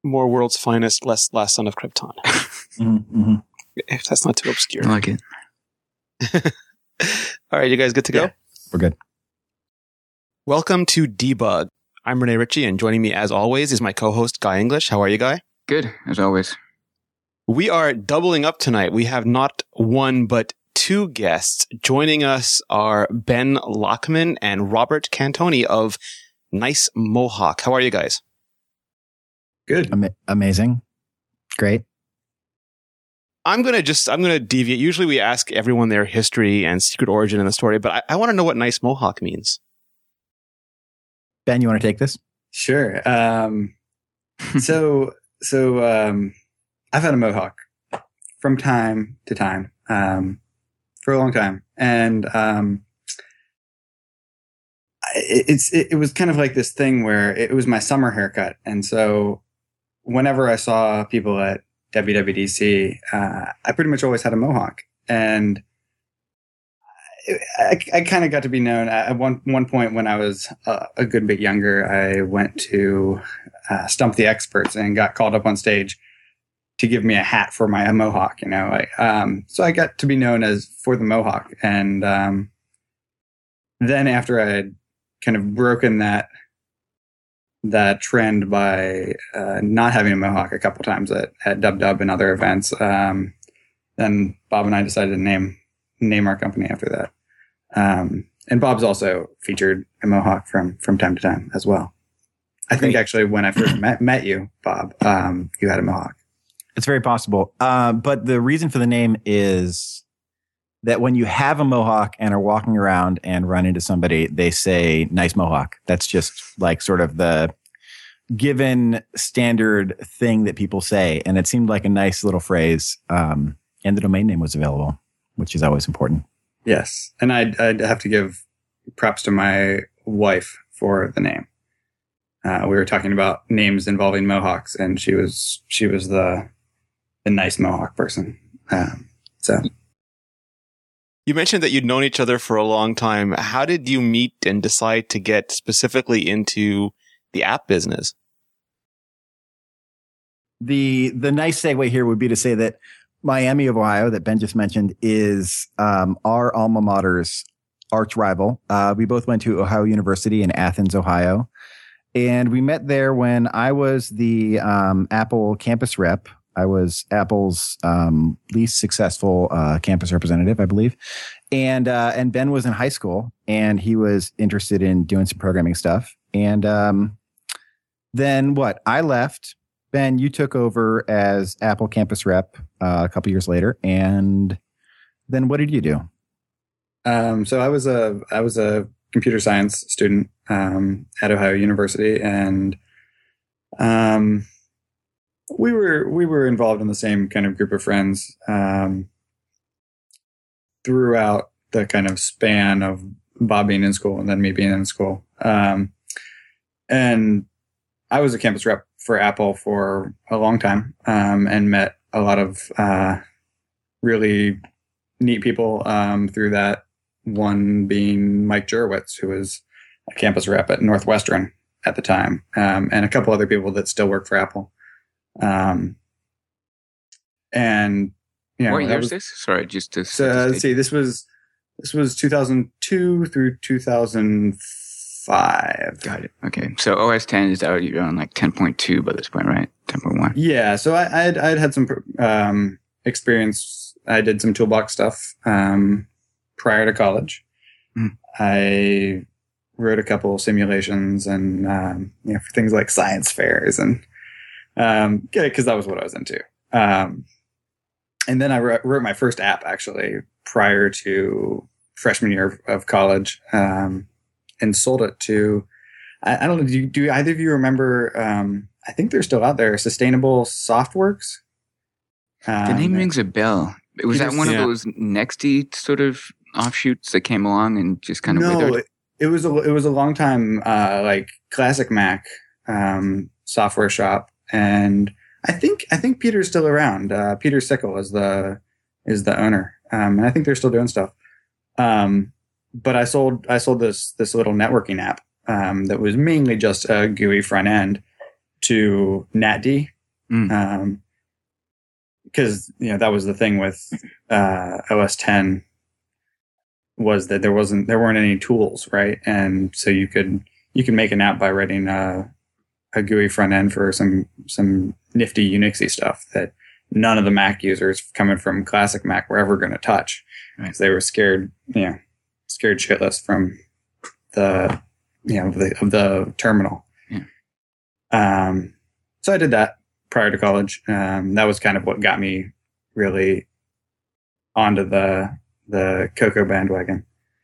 more World's Finest, less Last Son of Krypton. If that's not too obscure. I like it. All right, you guys good to go? Yeah, we're good. Welcome to Debug. I'm Rene Ritchie, and joining me as always is my co-host, Guy English. How are you, Guy? Good, as always. We are doubling up tonight. We have not one, but two guests. Joining us are Ben Lockman and Robert Cantoni of Nice Mohawk. How are you guys? Good. Amazing. Great. I'm going to deviate. Usually we ask everyone their history and secret origin in the story, but I want to know what Nice Mohawk means. Ben, you want to take this? Sure. So I've had a mohawk from time to time, for a long time. And, it was kind of like this thing where it was my summer haircut. And so whenever I saw people at WWDC, I pretty much always had a mohawk. And I kind of got to be known at one point when I was a good bit younger. I went to Stump the Experts and got called up on stage to give me a hat for my mohawk, you know. So I got to be known as for the mohawk. And then after I had kind of broken that trend by not having a mohawk a couple times at Dub Dub and other events, then Bob and I decided to name our company after that. And Bob's also featured a mohawk from time to time as well. I think actually when I first met you, Bob, you had a mohawk. It's very possible. But the reason for the name is that when you have a mohawk and are walking around and run into somebody, they say, nice mohawk. That's just like sort of the given standard thing that people say. And it seemed like a nice little phrase. And the domain name was available, which is always important. Yes. And I'd have to give props to my wife for the name. We were talking about names involving mohawks, and she was the nice mohawk person. So you mentioned that you'd known each other for a long time. How did you meet and decide to get specifically into the app business? The nice segue here would be to say that Miami of Ohio, that Ben just mentioned, is our alma mater's arch rival. We both went to Ohio University in Athens, Ohio. And we met there when I was the Apple campus rep. I was Apple's least successful campus representative, I believe. And Ben was in high school, and he was interested in doing some programming stuff. And then what? I left. Ben, you took over as Apple campus rep a couple years later. And then what did you do? So I was a computer science student at Ohio University, and we were involved in the same kind of group of friends throughout the kind of span of Bob being in school and then me being in school. And I was a campus rep for Apple for a long time, and met a lot of really neat people through that. One being Mike Jurowitz, who was a campus rep at Northwestern at the time, and a couple other people that still work for Apple. And you know, what year is this? Sorry, just to let's see. This was 2002 through 2005. Got it. Okay, so OS 10 is already on like 10.2 by this point, right? 10.1. Yeah. So I'd had some experience. I did some toolbox stuff prior to college. I wrote a couple simulations and for things like science fairs and because that was what I was into. And then I wrote my first app actually prior to freshman year of college, and sold it to, I don't know, do either of you remember, I think they're still out there, Sustainable Softworks? The name rings a bell. Was that one of those Nexty sort of offshoots that came along and just kind of withered? It was a long time like classic Mac software shop, and I think Peter's still around. Peter Sickle is the owner, and I think they're still doing stuff. But I sold this little networking app that was mainly just a GUI front end to NatD, Because that was the thing with OS 10 was that there weren't any tools, right? And so you can make an app by writing a GUI front end for some nifty Unixy stuff that none of the Mac users coming from classic Mac were ever going to touch, because they were scared shitless from the terminal. Yeah. So I did that prior to college. That was kind of what got me really onto the Cocoa bandwagon.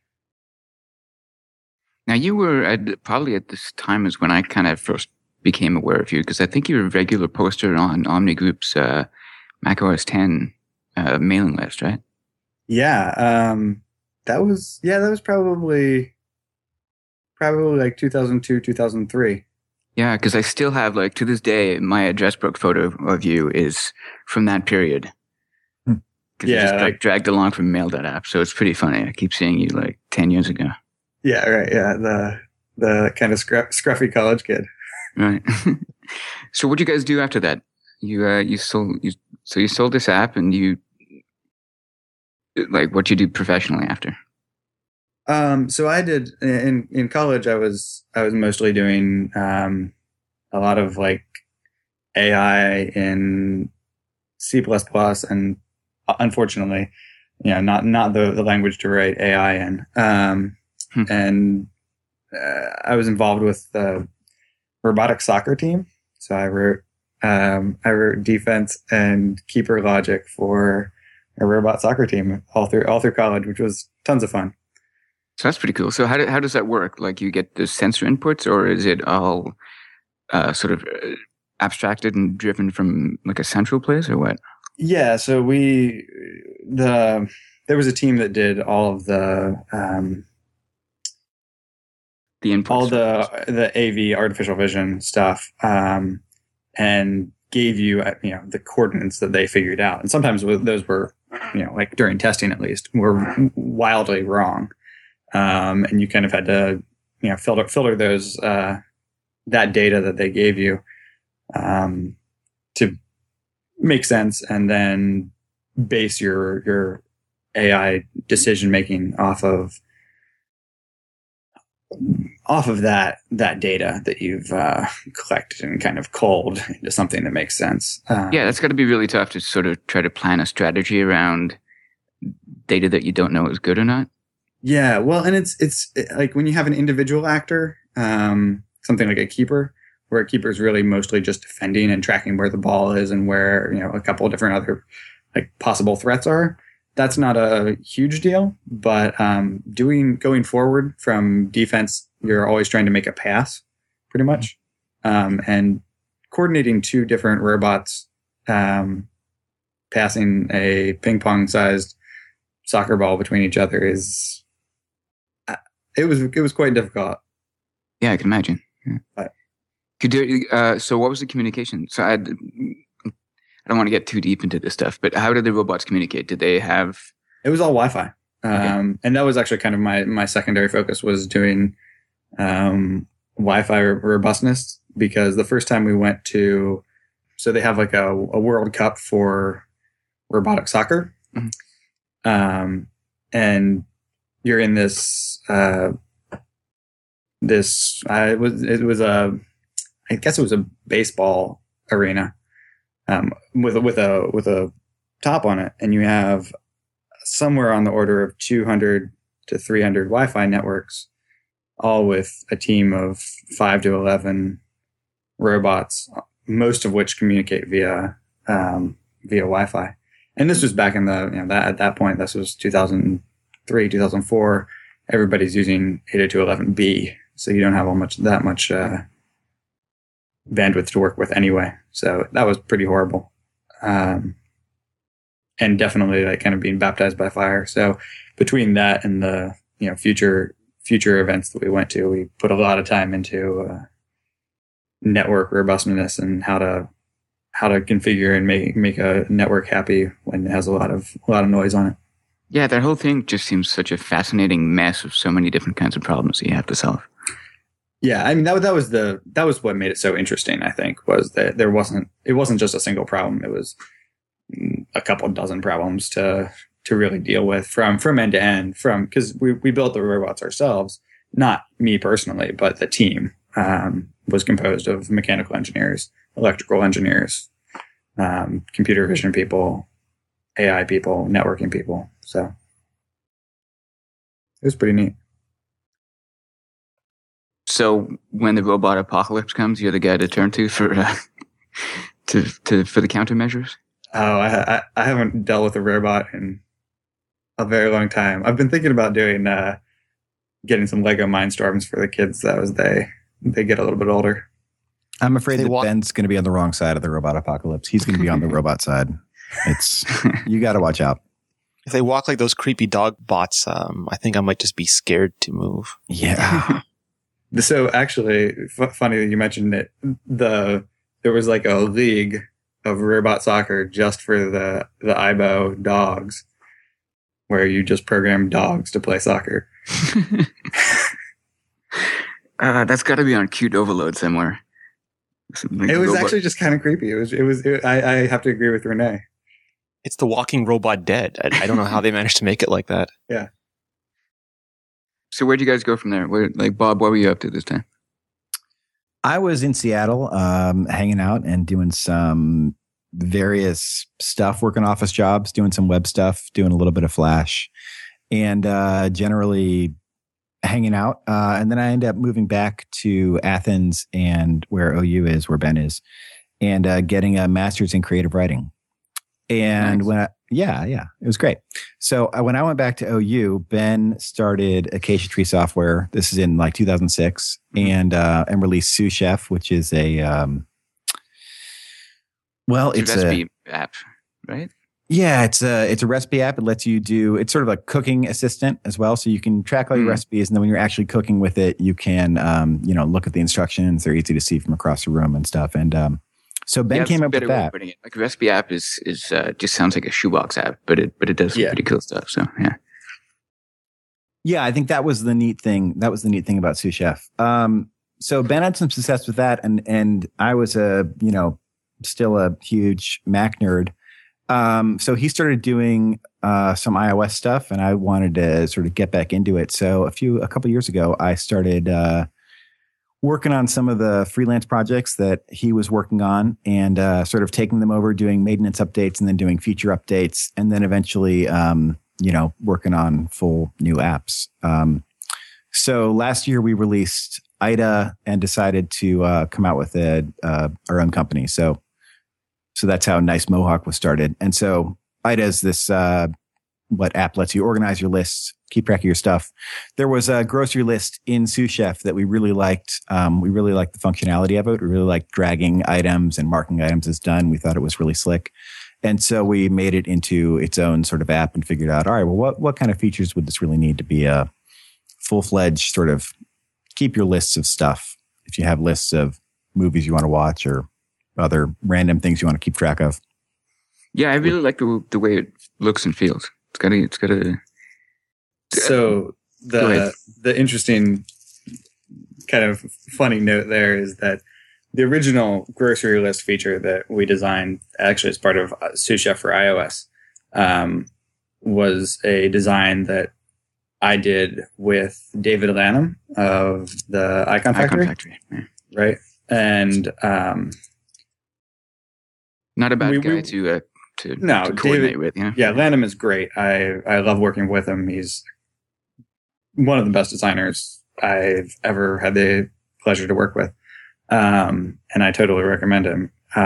Now, you were probably at this time is when I kind of first became aware of you, because I think you were a regular poster on Omni Group's Mac OS 10 mailing list, right? Yeah, that was probably like 2002, 2003. Yeah, because I still have, like, to this day, my address book photo of you is from that period. Because you just got dragged along from Mail.app, so it's pretty funny. I keep seeing you, like, 10 years ago. Yeah, right, yeah, the kind of scruffy college kid. Right. So what did you guys do after that? You sold this app, and you, like, what you do professionally after? So I did in college. I was mostly doing a lot of like AI in C++, and unfortunately, not the language to write AI in. And I was involved with the robotic soccer team. So I wrote defense and keeper logic for a robot soccer team all through college, which was tons of fun. So that's pretty cool. So how does that work? Like, you get the sensor inputs, or is it all sort of abstracted and driven from like a central place, or what? Yeah. So there was a team that did all of the inputs, all the AV artificial vision stuff, and gave you the coordinates that they figured out. And sometimes those were like during testing at least were wildly wrong. And you kind of had to, filter those, that data that they gave you, to make sense, and then base your AI decision making off of that data that you've collected and kind of culled into something that makes sense. Yeah, that's got to be really tough to sort of try to plan a strategy around data that you don't know is good or not. Yeah, well, and it's like when you have an individual actor, something like a keeper, where a keeper is really mostly just defending and tracking where the ball is and where a couple of different other like possible threats are. That's not a huge deal, but going forward from defense, you're always trying to make a pass, pretty much, and coordinating two different robots passing a ping pong sized soccer ball between each other is. It was quite difficult. Yeah, I can imagine. Yeah. But, so what was the communication? So I don't want to get too deep into this stuff, but how did the robots communicate? Did they have... It was all Wi-Fi. Okay. And that was actually kind of my secondary focus, was doing Wi-Fi robustness, because the first time we went to... So they have like a World Cup for robotic soccer. Mm-hmm. And you're in this... I guess it was a baseball arena, with a top on it, and you have somewhere on the order of 200 to 300 Wi-Fi networks, all with a team of 5 to 11 robots, most of which communicate via Wi-Fi. And this was back in at that point, this was 2003, 2004. Everybody's using 802.11b, so you don't have that much bandwidth to work with anyway. So that was pretty horrible, and definitely like kind of being baptized by fire. So between that and the future events that we went to, we put a lot of time into network robustness and how to configure and make a network happy when it has a lot of noise on it. Yeah, that whole thing just seems such a fascinating mess of so many different kinds of problems that you have to solve. Yeah, I mean that was what made it so interesting. I think was that it wasn't just a single problem. It was a couple dozen problems to really deal with from end to end. Because we built the robots ourselves, not me personally, but the team was composed of mechanical engineers, electrical engineers, computer vision people, AI people, networking people. So it was pretty neat. So when the robot apocalypse comes, you're the guy to turn to for for the countermeasures? Oh, I haven't dealt with a robot in a very long time. I've been thinking about doing getting some Lego Mindstorms for the kids as they get a little bit older. I'm afraid that Ben's going to be on the wrong side of the robot apocalypse. He's going to be on the robot side. You got to watch out. If they walk like those creepy dog bots, I think I might just be scared to move. Yeah. So actually, funny that you mentioned it. There was like a league of robot soccer just for the Aibo dogs, where you just program dogs to play soccer. That's got to be on Cute Overload somewhere. Like it was actually just kind of creepy. I have to agree with Renee. It's the walking robot dead. I don't know how they managed to make it like that. Yeah. So where'd you guys go from there? Bob, what were you up to this time? I was in Seattle, hanging out and doing some various stuff, working office jobs, doing some web stuff, doing a little bit of Flash, and generally hanging out. And then I ended up moving back to Athens and where OU is, where Ben is, and getting a master's in creative writing. And nice. It was great. So when I went back to OU, Ben started Acacia Tree Software. This is in like 2006, and released Sous Chef, which is a it's a recipe app, right? Yeah, it's a recipe app. It lets you it's sort of a cooking assistant as well, so you can track all your recipes, and then when you're actually cooking with it, you can look at the instructions. They're easy to see from across the room and stuff. And so Ben came up with that. Like a recipe app is just sounds like a shoebox app, but it does some pretty cool stuff. So yeah. Yeah, I think that was the neat thing. That was the neat thing about Sous Chef. So Ben had some success with that, and I was still a huge Mac nerd. So he started doing some iOS stuff, and I wanted to sort of get back into it. So a couple years ago, I started working on some of the freelance projects that he was working on, and sort of taking them over, doing maintenance updates, and then doing feature updates, and then eventually, working on full new apps. So last year we released IDA and decided to come out with our own company. So that's how Nice Mohawk was started. And so IDA is this what app lets you organize your lists, keep track of your stuff. There was a grocery list in Sous Chef that we really liked. We really liked the functionality of it. We really liked dragging items and marking items as done. We thought it was really slick. And so we made it into its own sort of app and figured out, all right, well, what kind of features would this really need to be a full-fledged sort of keep your lists of stuff if you have lists of movies you want to watch or other random things you want to keep track of. Yeah, I really like the way it looks and feels. It's got a. So the interesting kind of funny note there is that the original grocery list feature that we designed, actually as part of Sous Chef for iOS, was a design that I did with David Lanham of the Icon Factory. Yeah. Right? And not a bad guy to coordinate David, with. You know? Yeah, Lanham is great. I love working with him. He's one of the best designers I've ever had the pleasure to work with. And I totally recommend him.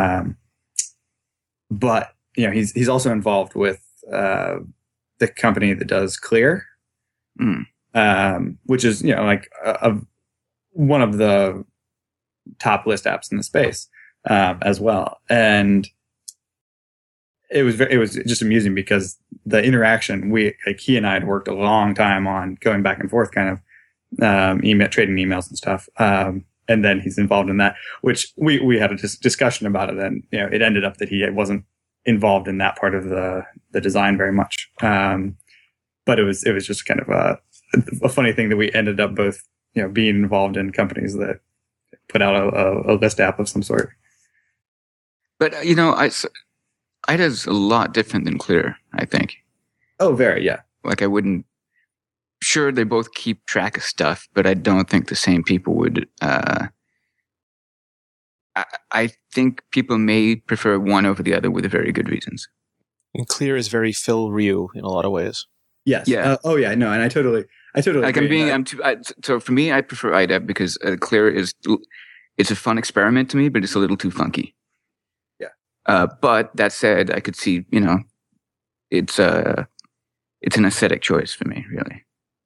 But he's also involved with the company that does Clear, which is one of the top list apps in the space as well. And it was just amusing because the interaction he and I had worked a long time on going back and forth, kind of trading emails and stuff. And then he's involved in that, which we had a discussion about it. And it ended up that he wasn't involved in that part of the design very much. But it was just kind of a funny thing that we ended up both being involved in companies that put out a list app of some sort. But IDA's a lot different than Clear, I think. Oh, very, yeah. Like I wouldn't. Sure, they both keep track of stuff, but I don't think the same people would. I think people may prefer one over the other with very good reasons. And Clear is very Phil Ryu in a lot of ways. Yes. Yeah. Oh, yeah. No, and I totally. Like so for me, I prefer IDA because Clear it's a fun experiment to me, but it's a little too funky. Yeah. But that said, I could see, it's an aesthetic choice for me, really.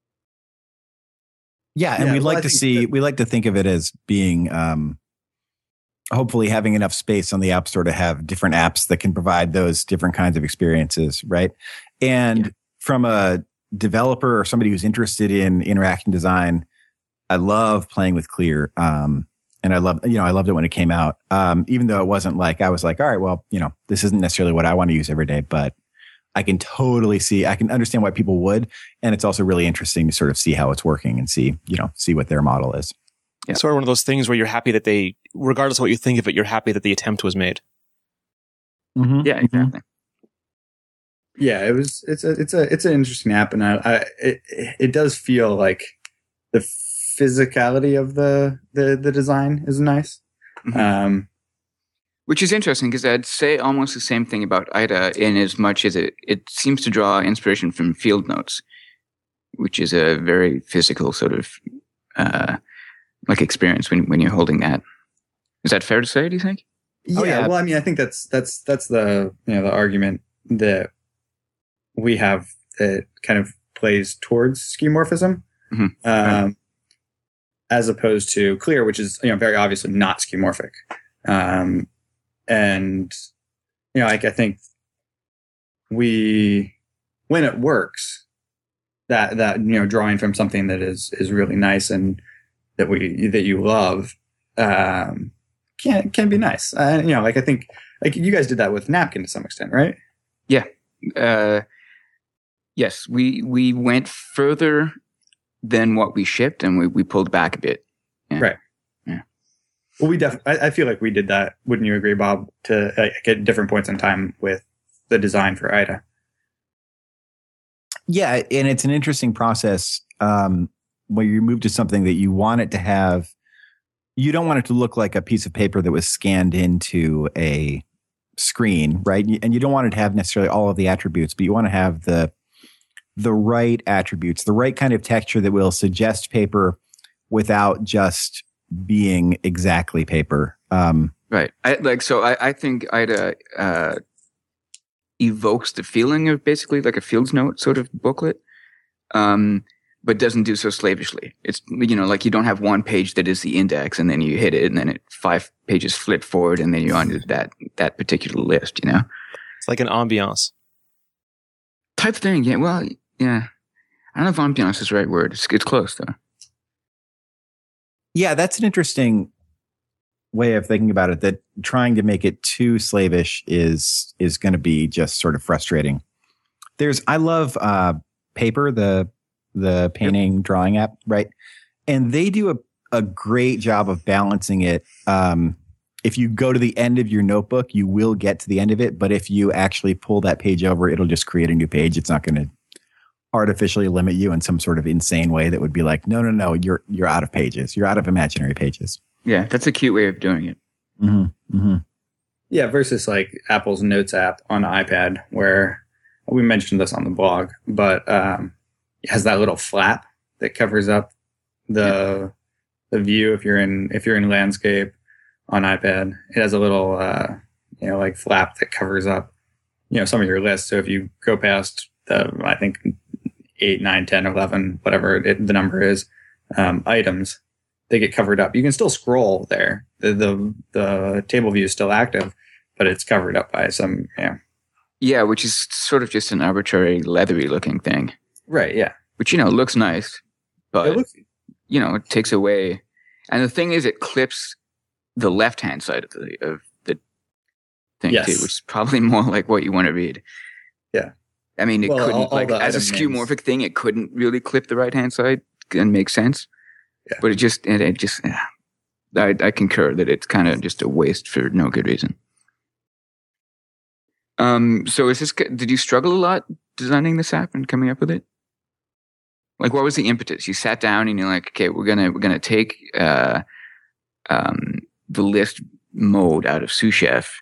Yeah, and we like to think of it as being hopefully having enough space on the App Store to have different apps that can provide those different kinds of experiences, right? And from a developer or somebody who's interested in interaction design, I love playing with Clear. And I loved it when it came out. Even though it wasn't like, I was like, all right, well, this isn't necessarily what I want to use every day, but I can totally I can understand why people would. And it's also really interesting to sort of see how it's working and see what their model is. Yeah. It's sort of one of those things where you're happy that regardless of what you think of it, you're happy that the attempt was made. Mm-hmm. Yeah, exactly. Yeah, it's an interesting app, and it does feel like the physicality of the design is nice. Mm-hmm. Which is interesting because I'd say almost the same thing about IDA in as much as it seems to draw inspiration from Field Notes, which is a very physical sort of like experience when you're holding that. Is that fair to say, do you think? Yeah, well, I mean, I think that's the the argument that we have that kind of plays towards skeuomorphism, right. As opposed to Clear, which is very obviously not skeuomorphic. And I think when it works, that drawing from something that is really nice and that you love can be nice. I think like you guys did that with Napkin to some extent, right? Yeah. Yes, we went further than what we shipped, and we pulled back a bit. Yeah. Right. Yeah. Well, I feel like we did that. Wouldn't you agree, Bob? To at different points in time with the design for IDA. Yeah, and it's an interesting process where you move to something that you want it to have. You don't want it to look like a piece of paper that was scanned into a screen, right? And you don't want it to have necessarily all of the attributes, but you want to have the right attributes, the right kind of texture that will suggest paper without just being exactly paper. Right. I think IDA evokes the feeling of basically like a Fields Note sort of booklet, but doesn't do so slavishly. It's, like you don't have one page that is the index and then you hit it and then 5 pages flip forward and then you're on that particular list, It's like an ambiance. Type thing, yeah. Well, yeah. I don't know if ambiance is the right word. It's close, though. Yeah, that's an interesting way of thinking about it, that trying to make it too slavish is going to be just sort of frustrating. I love Paper, the painting drawing app, right? And they do a great job of balancing it. If you go to the end of your notebook, you will get to the end of it. But if you actually pull that page over, it'll just create a new page. It's not going to artificially limit you in some sort of insane way that would be like, no, you're out of pages. You're out of imaginary pages. Yeah, that's a cute way of doing it. Mm-hmm. Mm-hmm. Yeah, versus like Apple's Notes app on the iPad, where we mentioned this on the blog, but it has that little flap that covers up the view if you're in landscape on iPad. It has a little like flap that covers up some of your lists. So if you go past I think 8, 9, 10, 11, whatever the number is, items, they get covered up. You can still scroll there. The table view is still active, but it's covered up by some, Yeah, which is sort of just an arbitrary leathery looking thing. Right, yeah. Which, looks nice, but, it takes away. And the thing is, it clips the left-hand side of the thing, yes, too, which is probably more like what you want to read. Yeah. I mean, it couldn't, as a skeuomorphic thing, it couldn't really clip the right-hand side and make sense. Yeah. But I concur that it's kind of just a waste for no good reason. So did you struggle a lot designing this app and coming up with it? Like, what was the impetus? You sat down and you're like, okay, we're gonna take the list mode out of Sous Chef.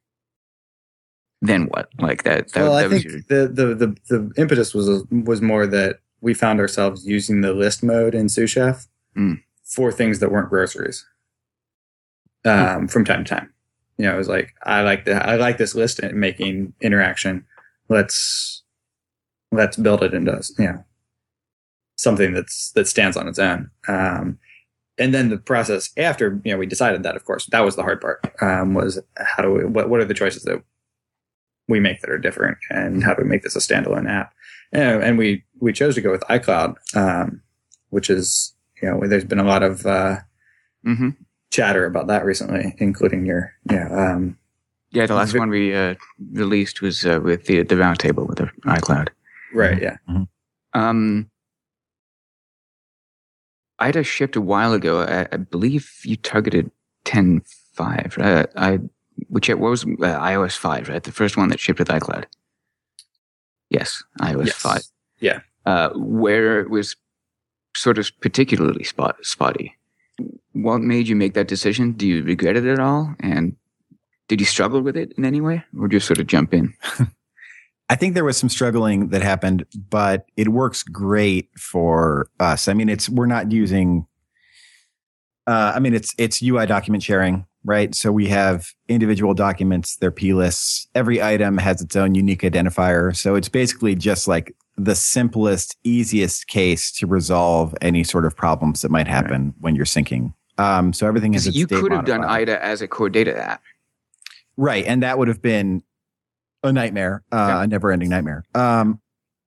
Then what? Like that. I think the impetus was more that we found ourselves using the list mode in Sous Chef for things that weren't groceries. From time to time, it was like, I like this list making interaction. Let's build it into something that stands on its own. And then the process after we decided that, of course, that was the hard part. Was what are the choices that we make that are different, and how do we make this a standalone app? And we chose to go with iCloud, which is there's been a lot of chatter about that recently, including your the last one we released was with the roundtable with the iCloud. Right. Yeah. Mm-hmm. IDA shipped a while ago. I believe you targeted 10.5. What was iOS 5, right? The first one that shipped with iCloud. Yes, iOS 5. Yeah. Where it was sort of particularly spotty. What made you make that decision? Do you regret it at all? And did you struggle with it in any way, or just sort of jump in? I think there was some struggling that happened, but it works great for us. I mean, we're not using. It's UI document sharing, right? So we have individual documents, they're p-lists. Every item has its own unique identifier. So it's basically just like the simplest, easiest case to resolve any sort of problems that might happen when you're syncing. So everything is. You could have done IDA as a core data app, right? And that would have been a nightmare, a never-ending nightmare. But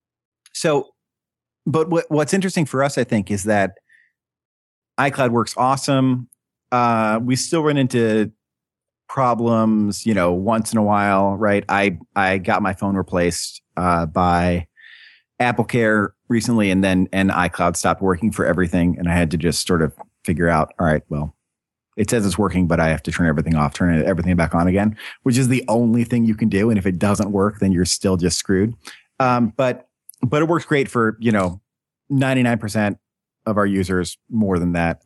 what's interesting for us, I think, is that iCloud works awesome. We still run into problems, once in a while, right? I got my phone replaced by AppleCare recently, and iCloud stopped working for everything, and I had to just sort of figure out, all right, well, it says it's working, but I have to turn everything off, turn everything back on again, which is the only thing you can do. And if it doesn't work, then you're still just screwed. But it works great for 99% of our users, more than that.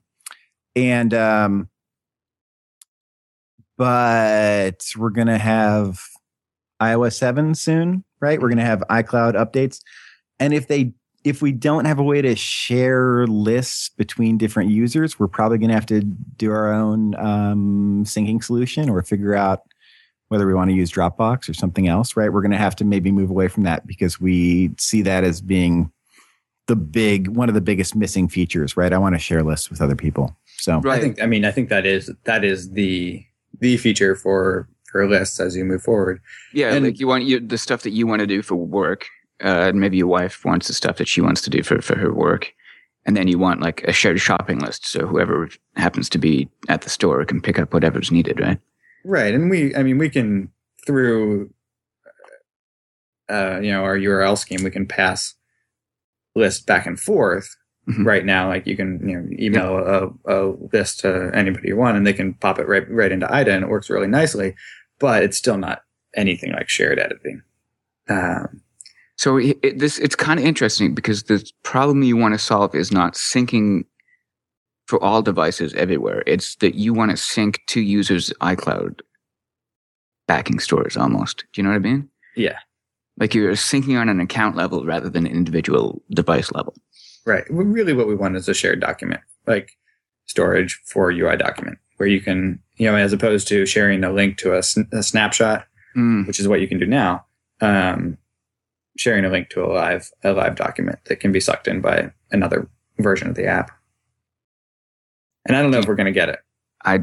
But we're gonna have iOS 7 soon, right? We're gonna have iCloud updates, and if we don't have a way to share lists between different users, we're probably going to have to do our own syncing solution, or figure out whether we want to use Dropbox or something else, right? We're going to have to maybe move away from that, because we see that as being one of the biggest missing features, right? I want to share lists with other people. So right. I think that is the feature for lists as you move forward. Yeah, and like you want the stuff that you want to do for work. Maybe your wife wants the stuff that she wants to do for her work. And then you want like a shared shopping list. So whoever happens to be at the store can pick up whatever's needed, right? Right. And we can, through, our URL scheme, we can pass lists back and forth. Mm-hmm. Right now, like you can, email a list to anybody you want, and they can pop it right into IDA, and it works really nicely, but it's still not anything like shared editing. So it's kind of interesting, because the problem you want to solve is not syncing for all devices everywhere. It's that you want to sync to users' iCloud backing stores almost. Do you know what I mean? Yeah. Like you're syncing on an account level rather than an individual device level. Right. Really what we want is a shared document, like storage for UI document, where you can, as opposed to sharing a link to a snapshot, which is what you can do now, sharing a link to a live document that can be sucked in by another version of the app. And I don't know if we're going to get it. I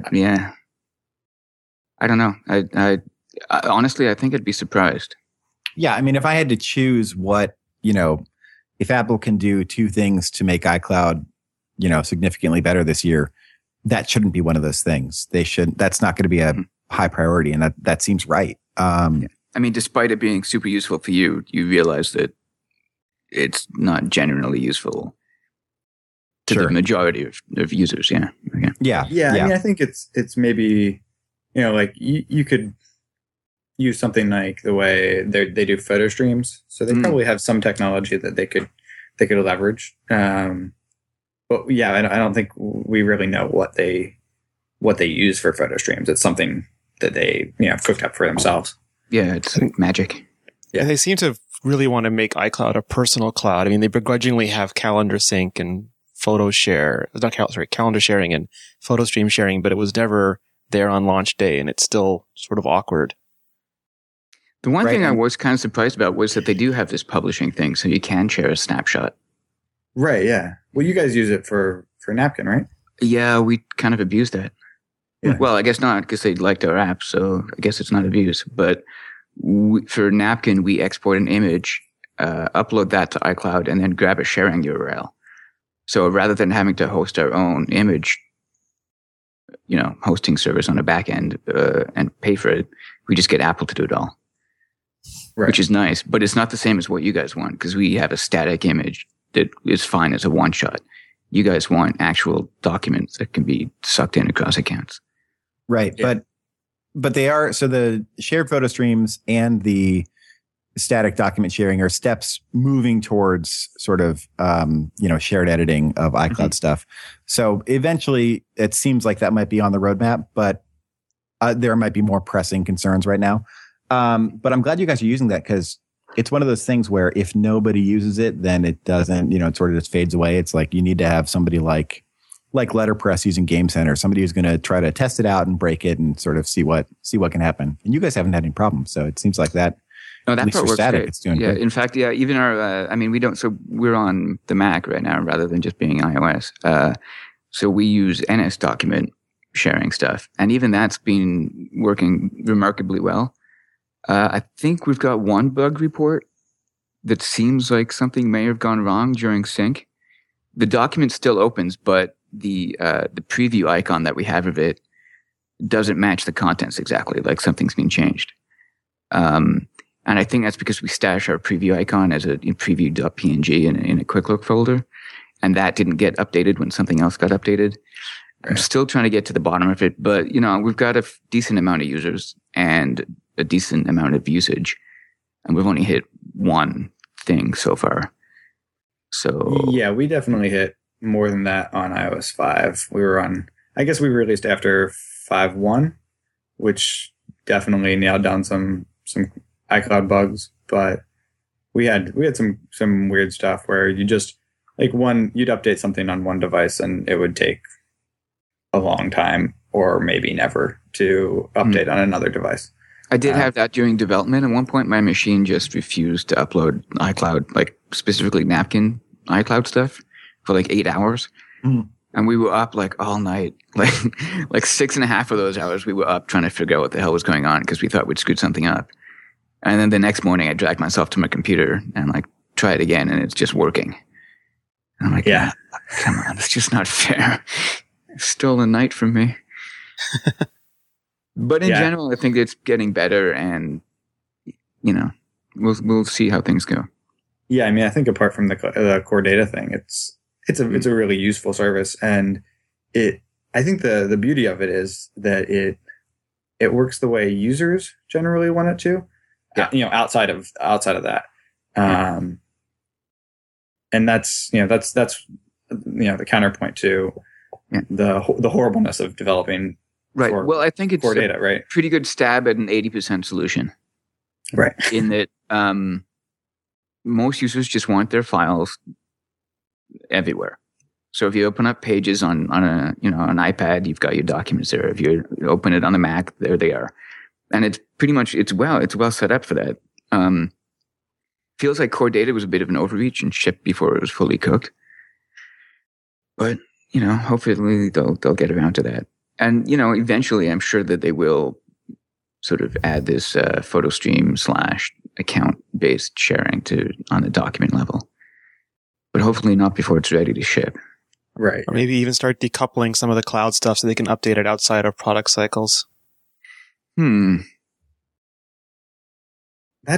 don't know. I honestly, I think I'd be surprised. Yeah. I mean, if I had to choose what, if Apple can do two things to make iCloud, significantly better this year, that shouldn't be one of those things. That's not going to be a high priority. And that seems right. I mean, despite it being super useful for you, you realize that it's not generally useful to the majority of users. Yeah. Okay. Yeah. I mean, I think it's maybe, like you could use something like the way they do photo streams. So they probably have some technology that they could leverage. But yeah, I don't think we really know what they use for photo streams. It's something that they cooked up for themselves. Yeah, it's like magic. Yeah, they seem to really want to make iCloud a personal cloud. I mean, they begrudgingly have calendar sync and calendar sharing and photo stream sharing, but it was never there on launch day, and it's still sort of awkward. The one thing I was kind of surprised about was that they do have this publishing thing, so you can share a snapshot. Right, yeah. Well, you guys use it for Napkin, right? Yeah, we kind of abused that. Yeah. Well, I guess not, because they liked our app, so I guess it's not abuse. But for Napkin, we export an image, upload that to iCloud, and then grab a sharing URL. So rather than having to host our own image, hosting service on the back end and pay for it, we just get Apple to do it all. Right. Which is nice, but it's not the same as what you guys want, because we have a static image that is fine as a one shot. You guys want actual documents that can be sucked in across accounts. Right. Yeah. But they are, so the shared photo streams and the static document sharing are steps moving towards sort of, shared editing of iCloud stuff. So eventually it seems like that might be on the roadmap, but there might be more pressing concerns right now. But I'm glad you guys are using that, because it's one of those things where if nobody uses it, then it doesn't, it sort of just fades away. It's like you need to have somebody like Letterpress using Game Center, somebody who's going to try to test it out and break it and sort of see what can happen. And you guys haven't had any problems, so it seems like that. No, that part works static, great. It's doing yeah, good. In fact, yeah, even our, we're on the Mac right now rather than just being iOS. So we use NS document sharing stuff, and even that's been working remarkably well. I think we've got one bug report that seems like something may have gone wrong during sync. The document still opens, but the preview icon that we have of it doesn't match the contents exactly, like something's been changed. And I think that's because we stash our preview icon as in preview.png in a quick look folder, and that didn't get updated when something else got updated. I'm still trying to get to the bottom of it, but we've got a decent amount of users and a decent amount of usage, and we've only hit one thing so far. So yeah, we definitely hit more than that on iOS 5. We were I guess we released after 5.1, which definitely nailed down some iCloud bugs, but we had some weird stuff where you just you'd update something on one device and it would take a long time or maybe never to update on another device. I did have that during development. At one point, my machine just refused to upload iCloud, like specifically Napkin iCloud stuff, for 8 hours. And we were up all night, like 6.5 of those hours we were up trying to figure out what the hell was going on, because we thought we'd screwed something up. And then the next morning I dragged myself to my computer and try it again, and it's just working. And I'm like, yeah, come on, that's just not fair. It's still a night from me. But in general, I think it's getting better, and we'll see how things go. Yeah, I mean, I think apart from the core data thing, it's a really useful service, and I think the beauty of it is that it works the way users generally want it to. Yeah. Outside of that, and that's the counterpoint to the horribleness of developing. Right. Well, I think it's core data, right? Pretty good stab at an 80% solution. Right. In that most users just want their files everywhere. So if you open up Pages on an iPad, you've got your documents there. If you open it on the Mac, there they are. And it's pretty much it's well set up for that. Feels like core data was a bit of an overreach and shipped before it was fully cooked. But hopefully they'll get around to that. And, eventually I'm sure that they will sort of add this photo stream / account-based sharing on the document level. But hopefully not before it's ready to ship. Right. Or maybe even start decoupling some of the cloud stuff so they can update it outside of product cycles. I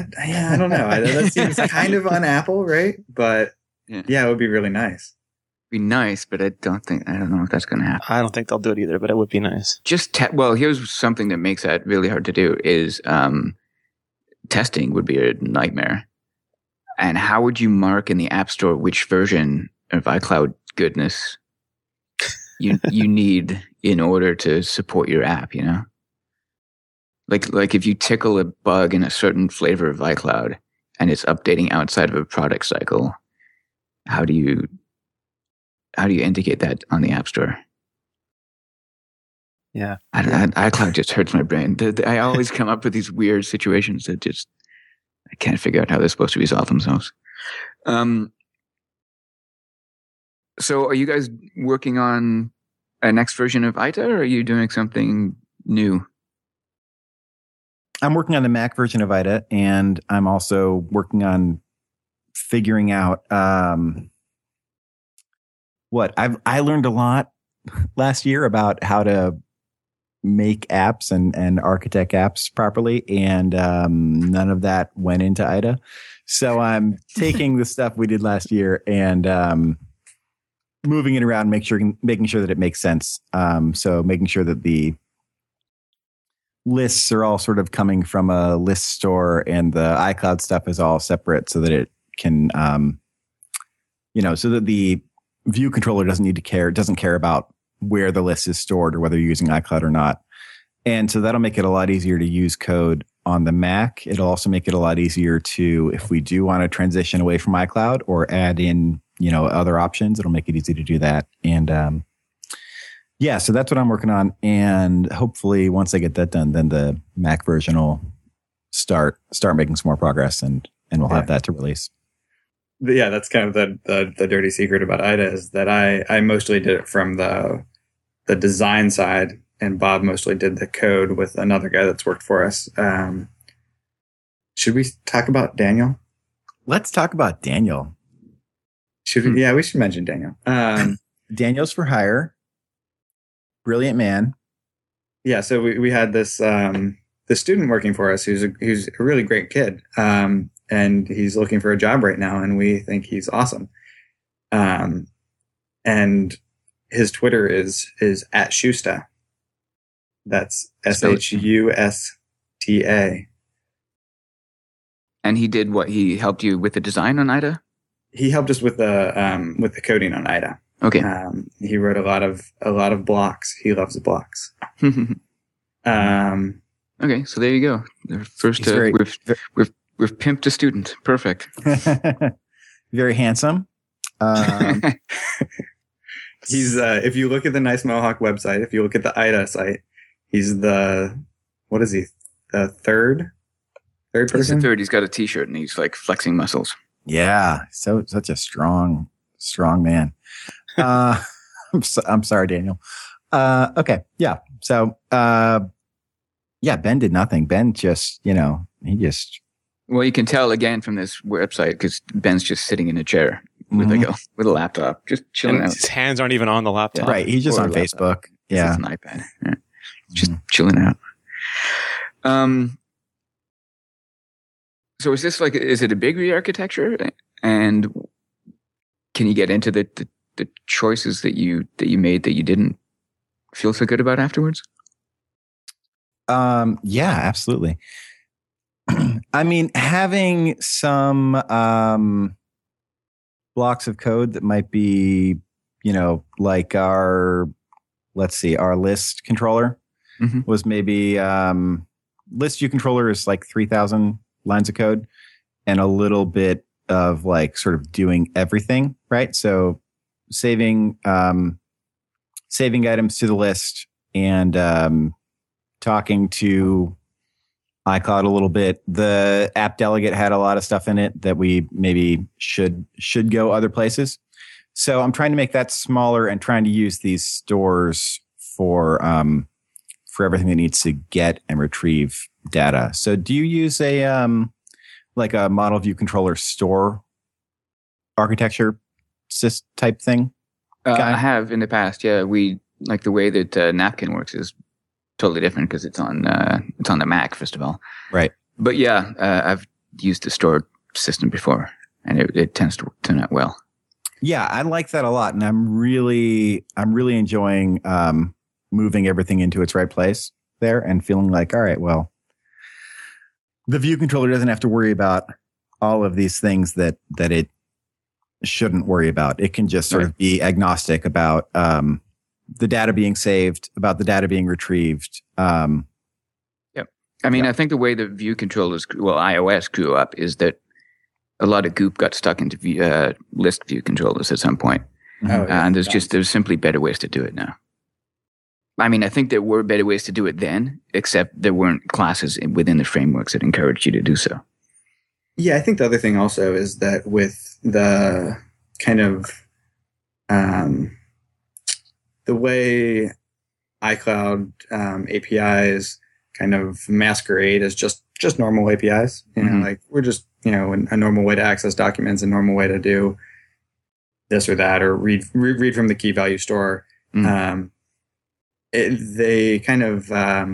don't know. That seems kind of on Apple, right? But yeah, it would be really nice. Be nice, but I don't know if that's going to happen. I don't think they'll do it either, but it would be nice. Well, here's something that makes that really hard to do is testing would be a nightmare. And how would you mark in the App Store which version of iCloud goodness you need in order to support your app, you know? Like if you tickle a bug in a certain flavor of iCloud and it's updating outside of a product cycle, how do you indicate that on the App Store? Yeah. iCloud just hurts my brain. I always come up with these weird situations that just, I can't figure out how they're supposed to resolve themselves. So are you guys working on a next version of IDA, or are you doing something new? I'm working on the Mac version of IDA, and I'm also working on figuring out I learned a lot last year about how to make apps and architect apps properly, and none of that went into IDA. So I'm taking the stuff we did last year and moving it around, making sure that it makes sense. So making sure that the lists are all sort of coming from a list store, and the iCloud stuff is all separate, so that it can, so that the view controller doesn't care about where the list is stored or whether you're using iCloud or not. And so that'll make it a lot easier to use code on the Mac. It'll also make it a lot easier to, if we do want to transition away from iCloud or add in, other options, it'll make it easy to do that. And, so that's what I'm working on. And hopefully once I get that done, then the Mac version will start making some more progress, and we'll have that to release. Yeah, that's kind of the dirty secret about IDA, is that I mostly did it from the design side, and Bob mostly did the code with another guy that's worked for us. Should we talk about Daniel? Let's talk about Daniel. Should we? Yeah, we should mention Daniel. Daniel's for hire. Brilliant man. Yeah, so we had this the student working for us who's a really great kid. And he's looking for a job right now, and we think he's awesome. And his Twitter is @Shusta. That's SHUSTA. And he did what? He helped you with the design on IDA? He helped us with the coding on IDA. Okay. He wrote a lot of blocks. He loves the blocks. Okay, so there you go. The first, we've pimped a student. Perfect. Very handsome. He's if you look at the Nice Mohawk website, if you look at the IDA site, he's the third person? He's the third. He's got a t-shirt and he's like flexing muscles. Yeah. So such a strong man. I'm sorry, Daniel. Okay. Yeah. So, Ben did nothing. Ben just, Well, you can tell again from this website because Ben's just sitting in a chair with with a laptop, just chilling out. His hands aren't even on the laptop. Right. He's just on Facebook. Yeah. It's an iPad. Yeah. Just chilling out. So is it a big re-architecture? And can you get into the choices that you made that you didn't feel so good about afterwards? Yeah, absolutely. I mean, having some blocks of code that might be, like our list controller was maybe list view controller is like 3,000 lines of code and a little bit of like sort of doing everything, right? So saving items to the list and talking to iCloud a little bit. The app delegate had a lot of stuff in it that we maybe should go other places. So I'm trying to make that smaller and trying to use these stores for everything that needs to get and retrieve data. So do you use a model view controller store architecture type thing? I have in the past. Yeah, we like the way that Napkin works is totally different because it's on the Mac first of all. Right. But yeah, I've used the store system before, and it tends to turn out well. Yeah, I like that a lot, and I'm really enjoying moving everything into its right place there, and feeling like, all right, well, the view controller doesn't have to worry about all of these things that it shouldn't worry about. It can just sort of be agnostic about the data being saved, about the data being retrieved. Yep. I mean, I think the way the view controllers, iOS grew up is that a lot of goop got stuck into list view controllers at some point. And there's simply better ways to do it now. I mean, I think there were better ways to do it then, except there weren't classes within the frameworks that encouraged you to do so. Yeah, I think the other thing also is that with the kind of the way iCloud APIs kind of masquerade as just normal APIs, like we're just, a normal way to access documents, a normal way to do this or that, or read from the key value store. They kind of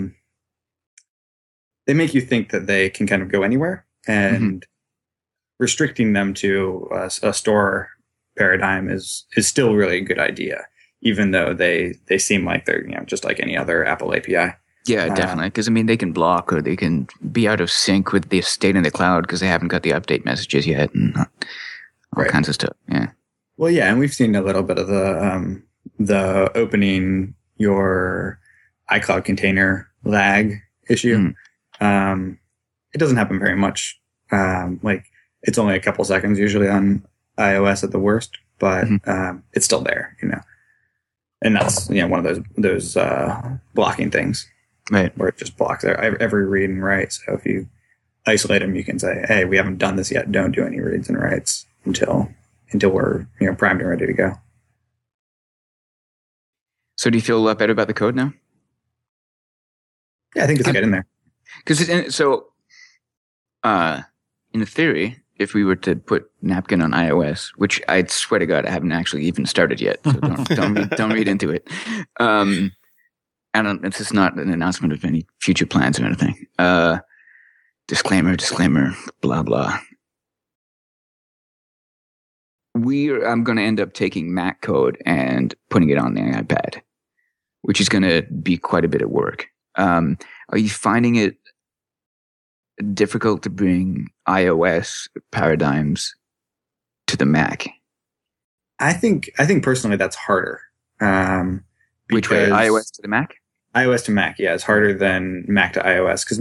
they make you think that they can kind of go anywhere, and restricting them to a store paradigm is still really a good idea, even though they seem like they're just like any other Apple API. Yeah, definitely. Because they can block, or they can be out of sync with the state in the cloud because they haven't got the update messages yet, and all kinds of stuff. Yeah. Well, yeah, and we've seen a little bit of the opening your iCloud container lag issue. It doesn't happen very much. Like it's only a couple seconds usually on iOS at the worst, but it's still there, and that's one of those blocking things, right? Where it just blocks every read and write. So if you isolate them, you can say, "Hey, we haven't done this yet. Don't do any reads and writes until we're primed and ready to go." So do you feel a lot better about the code now? Yeah, I think it's getting there. Because in theory, if we were to put Napkin on iOS, which I swear to God I haven't actually even started yet, so don't read into it. And this is not an announcement of any future plans or anything. Disclaimer, blah blah. I'm going to end up taking Mac code and putting it on the iPad, which is going to be quite a bit of work. Are you finding it difficult to bring iOS paradigms to the Mac? I think personally that's harder. Which way, iOS to the Mac? iOS to Mac, yeah, it's harder than Mac to iOS because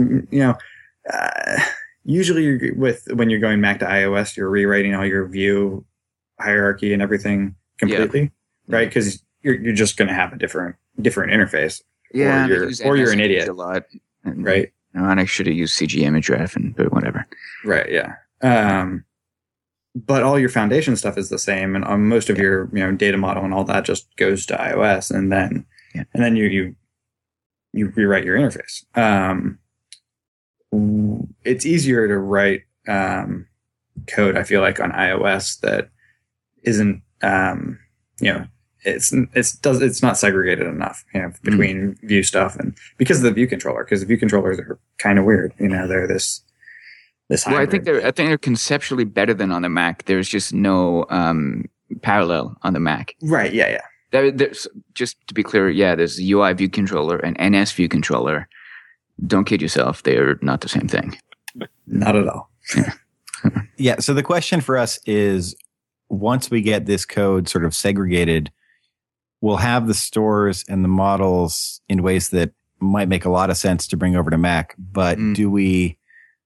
usually when you're going Mac to iOS, you're rewriting all your view hierarchy and everything completely, right? Because you're just going to have a different interface. Yeah, or you're an idiot a lot, right? And I should have used CG image ref, but whatever. Right. Yeah. But all your foundation stuff is the same, and most of your data model and all that just goes to iOS, and then you rewrite your interface. It's easier to write code, I feel like, on iOS that isn't it's not segregated enough between view stuff, and because of the view controller, because the view controllers are kind of weird. They're this well, I think they're conceptually better than on the Mac. There's just no parallel on the Mac. Right. Yeah. There's, just to be clear, there's a UI view controller and NS view controller. Don't kid yourself. They're not the same thing. Not at all. Yeah. So the question for us is, once we get this code sort of segregated, we'll have the stores and the models in ways that might make a lot of sense to bring over to Mac. But do we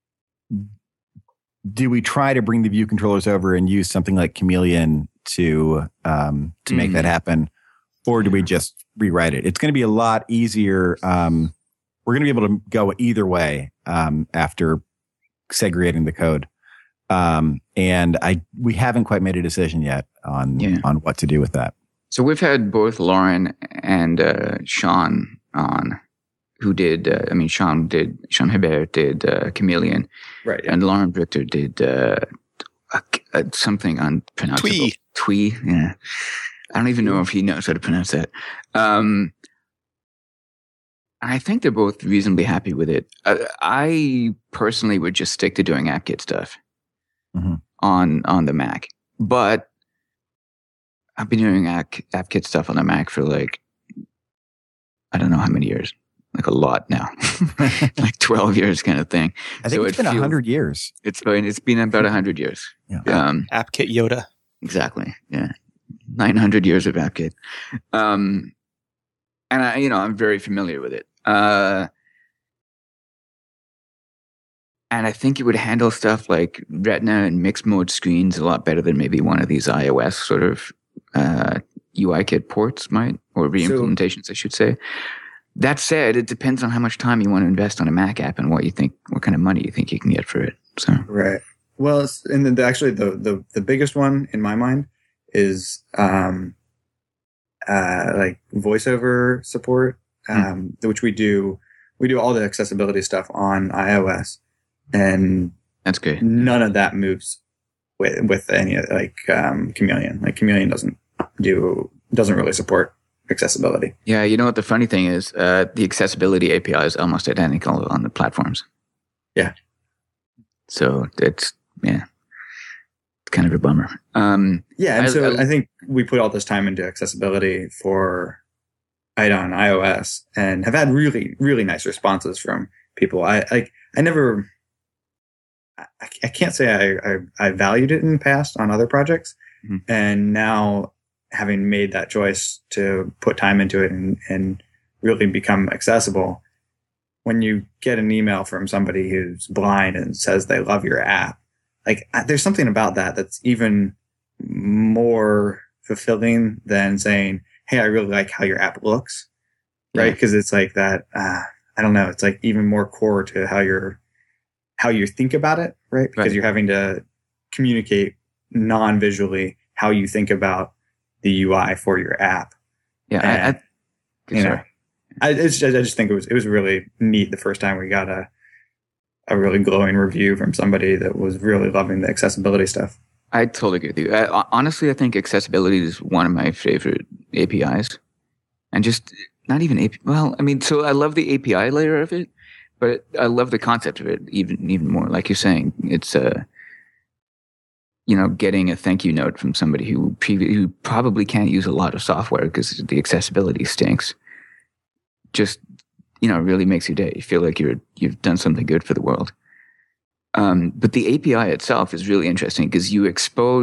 try to bring the view controllers over and use something like Chameleon to make that happen, or do we just rewrite it? It's going to be a lot easier. We're going to be able to go either way after segregating the code. And we haven't quite made a decision yet on what to do with that. So we've had both Lauren and Sean on, who did. Sean Hebert did Chameleon, right? And Lauren Richter did something unpronounceable. Twee. Yeah, I don't even know if he knows how to pronounce that. I think they're both reasonably happy with it. I personally would just stick to doing AppKit stuff on the Mac, but I've been doing AppKit stuff on the Mac for like, I don't know how many years, like a lot now, like 12 years kind of thing. I think it's been 100 years. It's been about 100 years. Yeah. AppKit Yoda. Exactly. Yeah. 900 years of AppKit. And I'm very familiar with it. And I think it would handle stuff like Retina and mixed mode screens a lot better than maybe one of these iOS sort of UIKit ports might, or re-implementations, I should say. That said, it depends on how much time you want to invest on a Mac app and what kind of money you think you can get for it. So right. Well, actually the biggest one in my mind is like VoiceOver support, which we do all the accessibility stuff on iOS. And that's good. None of that moves with any like Chameleon. Like Chameleon doesn't really support accessibility. Yeah, you know what the funny thing is? The accessibility API is almost identical on the platforms. Yeah. So it's kind of a bummer. I think we put all this time into accessibility for IDA on iOS and have had really, really nice responses from people. I can't say I valued it in the past on other projects. Mm-hmm. And now having made that choice to put time into it and really become accessible, when you get an email from somebody who's blind and says they love your app, like there's something about that that's even more fulfilling than saying, hey, I really like how your app looks. Right. Because it's like that, I don't know. It's like even more core to how you think about it, right? Because you're having to communicate non-visually how you think about the UI for your app. Yeah, I just think it was really neat the first time we got a really glowing review from somebody that was really loving the accessibility stuff. I totally agree with you. Honestly, I think accessibility is one of my favorite APIs, and just not even so I love the API layer of it. But I love the concept of it even more. Like you're saying, it's getting a thank you note from somebody who probably can't use a lot of software because the accessibility stinks. Just really makes your day. You feel like you've done something good for the world. But the API itself is really interesting because you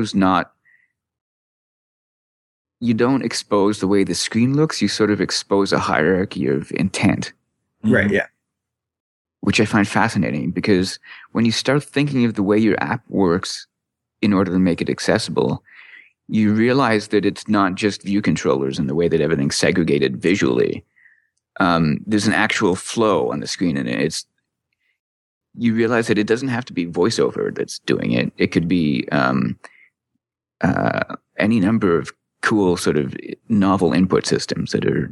don't expose the way the screen looks. You sort of expose a hierarchy of intent. Right. Yeah. Which I find fascinating because when you start thinking of the way your app works in order to make it accessible, you realize that it's not just view controllers and the way that everything's segregated visually. There's an actual flow on the screen, and you realize that it doesn't have to be VoiceOver that's doing it. It could be any number of cool sort of novel input systems that are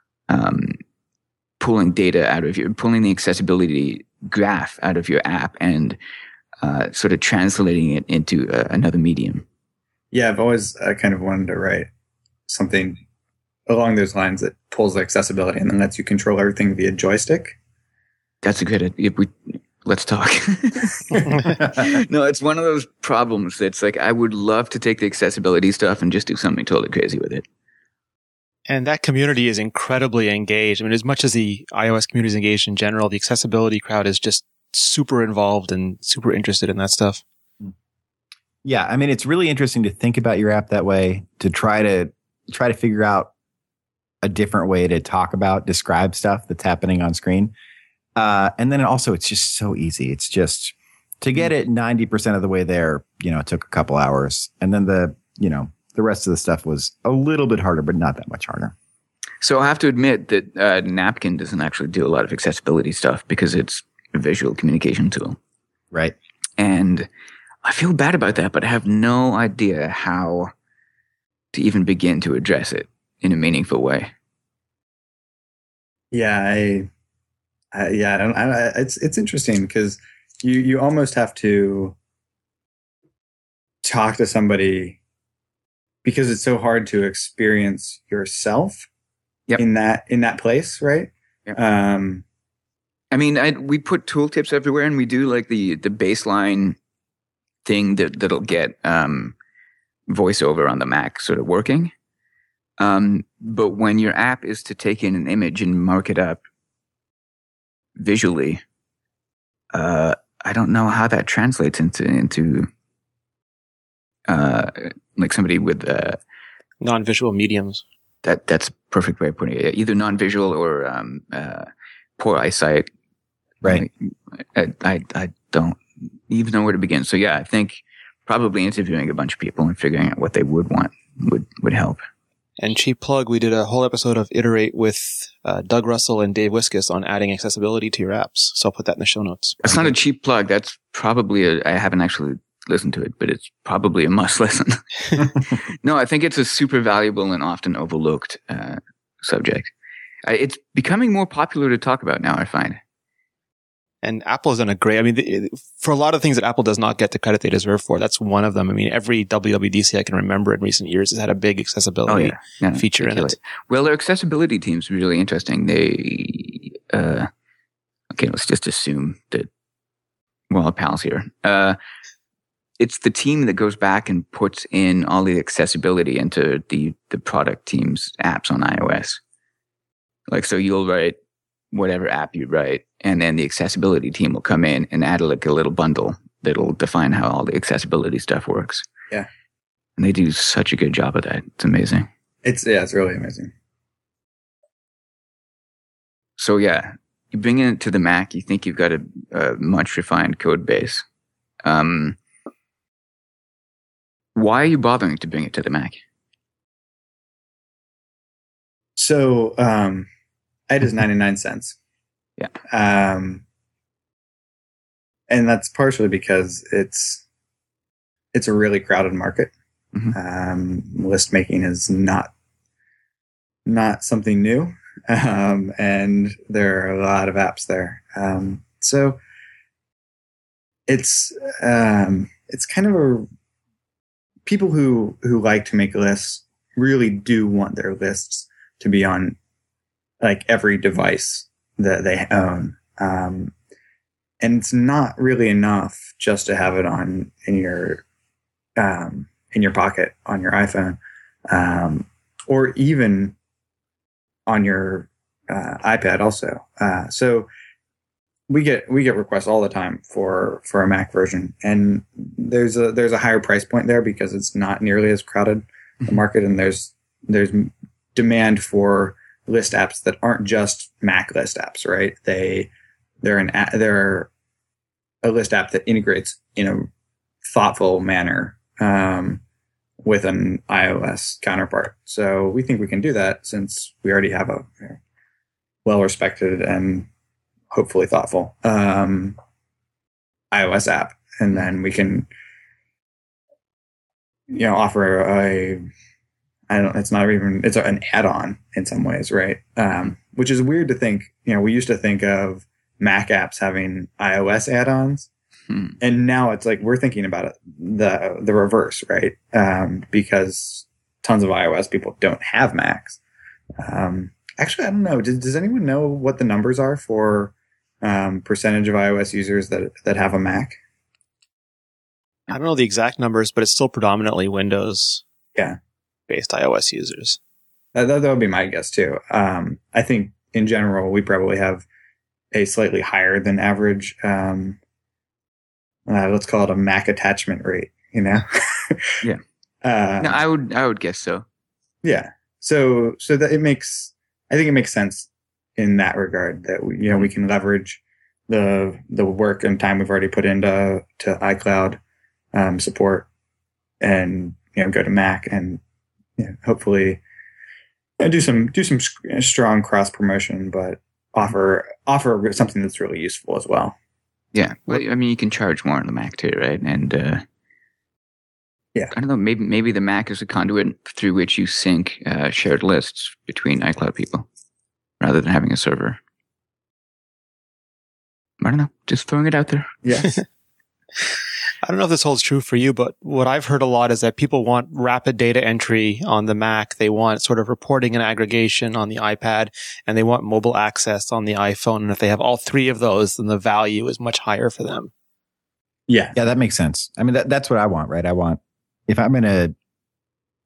pulling the accessibility graph out of your app and sort of translating it into another medium. Yeah, I've always kind of wanted to write something along those lines that pulls the accessibility and then lets you control everything via joystick. That's a good idea. Let's talk. No, it's one of those problems that's like, I would love to take the accessibility stuff and just do something totally crazy with it. And that community is incredibly engaged. I mean, as much as the iOS community is engaged in general, the accessibility crowd is just super involved and super interested in that stuff. Yeah. I mean, it's really interesting to think about your app that way, to try to figure out a different way to describe stuff that's happening on screen. And then also it's just so easy. It's just to get it 90% of the way there, it took a couple hours. And then the rest of the stuff was a little bit harder, but not that much harder. So I have to admit that Napkin doesn't actually do a lot of accessibility stuff because it's a visual communication tool. Right. And I feel bad about that, but I have no idea how to even begin to address it in a meaningful way. Yeah, it's interesting because you almost have to talk to somebody because it's so hard to experience yourself in that place, right? Yep. I mean, we put tooltips everywhere, and we do like the baseline thing that'll get voiceover on the Mac sort of working. But when your app is to take in an image and mark it up visually, I don't know how that translates into like somebody with non-visual mediums. That's a perfect way of putting it. Either non-visual or poor eyesight. Right. I don't even know where to begin. So yeah, I think probably interviewing a bunch of people and figuring out what they would want would help. And cheap plug, we did a whole episode of Iterate with Doug Russell and Dave Wiskus on adding accessibility to your apps. So I'll put that in the show notes. That's not a cheap plug. That's probably I haven't actually listened to it, but it's probably a must listen. No, I think it's a super valuable and often overlooked subject. It's becoming more popular to talk about now, I find. And Apple's done a great, I mean, for a lot of things that Apple does not get the credit they deserve for, that's one of them. I mean, every WWDC I can remember in recent years has had a big accessibility feature in it. Well, their accessibility team's really interesting. They, okay, let's just assume that we're all pals here. It's the team that goes back and puts in all the accessibility into the product team's apps on iOS. Like, so you'll write whatever app you write, and then the accessibility team will come in and add like a little bundle that'll define how all the accessibility stuff works. Yeah. And they do such a good job of that. It's amazing. It's really amazing. So yeah, you bring it to the Mac, you think you've got a much refined code base. Why are you bothering to bring it to the Mac? So, it is 99 cents. Yeah. And that's partially because it's a really crowded market. Mm-hmm. List making is not something new. And there are a lot of apps there. So it's kind of people who like to make lists really do want their lists to be on like every device that they own. And it's not really enough just to have it on in your pocket on your iPhone, or even on your iPad also. So we get requests all the time for a Mac version, and there's a higher price point there because it's not nearly as crowded the market, and there's demand for list apps that aren't just Mac list apps, right? They're a list app that integrates in a thoughtful manner with an iOS counterpart. So we think we can do that since we already have a well-respected and hopefully thoughtful iOS app, and then we can offer it's an add-on in some ways, right? Which is weird to think. We used to think of Mac apps having iOS add-ons, and now it's like we're thinking about it the reverse, right? Because tons of iOS people don't have Macs. Actually, I don't know. Does anyone know what the numbers are for percentage of iOS users that have a Mac? I don't know the exact numbers, but it's still predominantly Windows. Yeah. Based iOS users. That would be my guess too. I think in general, we probably have a slightly higher than average, let's call it a Mac attachment rate, Yeah. No, I would guess so. Yeah. So that I think it makes sense in that regard that we can leverage the work and time we've already put into iCloud support and go to Mac and hopefully do some strong cross promotion, but offer something that's really useful as well. Yeah, well, I mean, you can charge more on the Mac too, right? And yeah, I don't know. Maybe the Mac is a conduit through which you sync shared lists between iCloud people, rather than having a server. I don't know. Just throwing it out there. Yeah. I don't know if this holds true for you, but what I've heard a lot is that people want rapid data entry on the Mac. They want sort of reporting and aggregation on the iPad, and they want mobile access on the iPhone. And if they have all three of those, then the value is much higher for them. Yeah. Yeah, that makes sense. I mean, that's what I want, right? I want, if I'm going to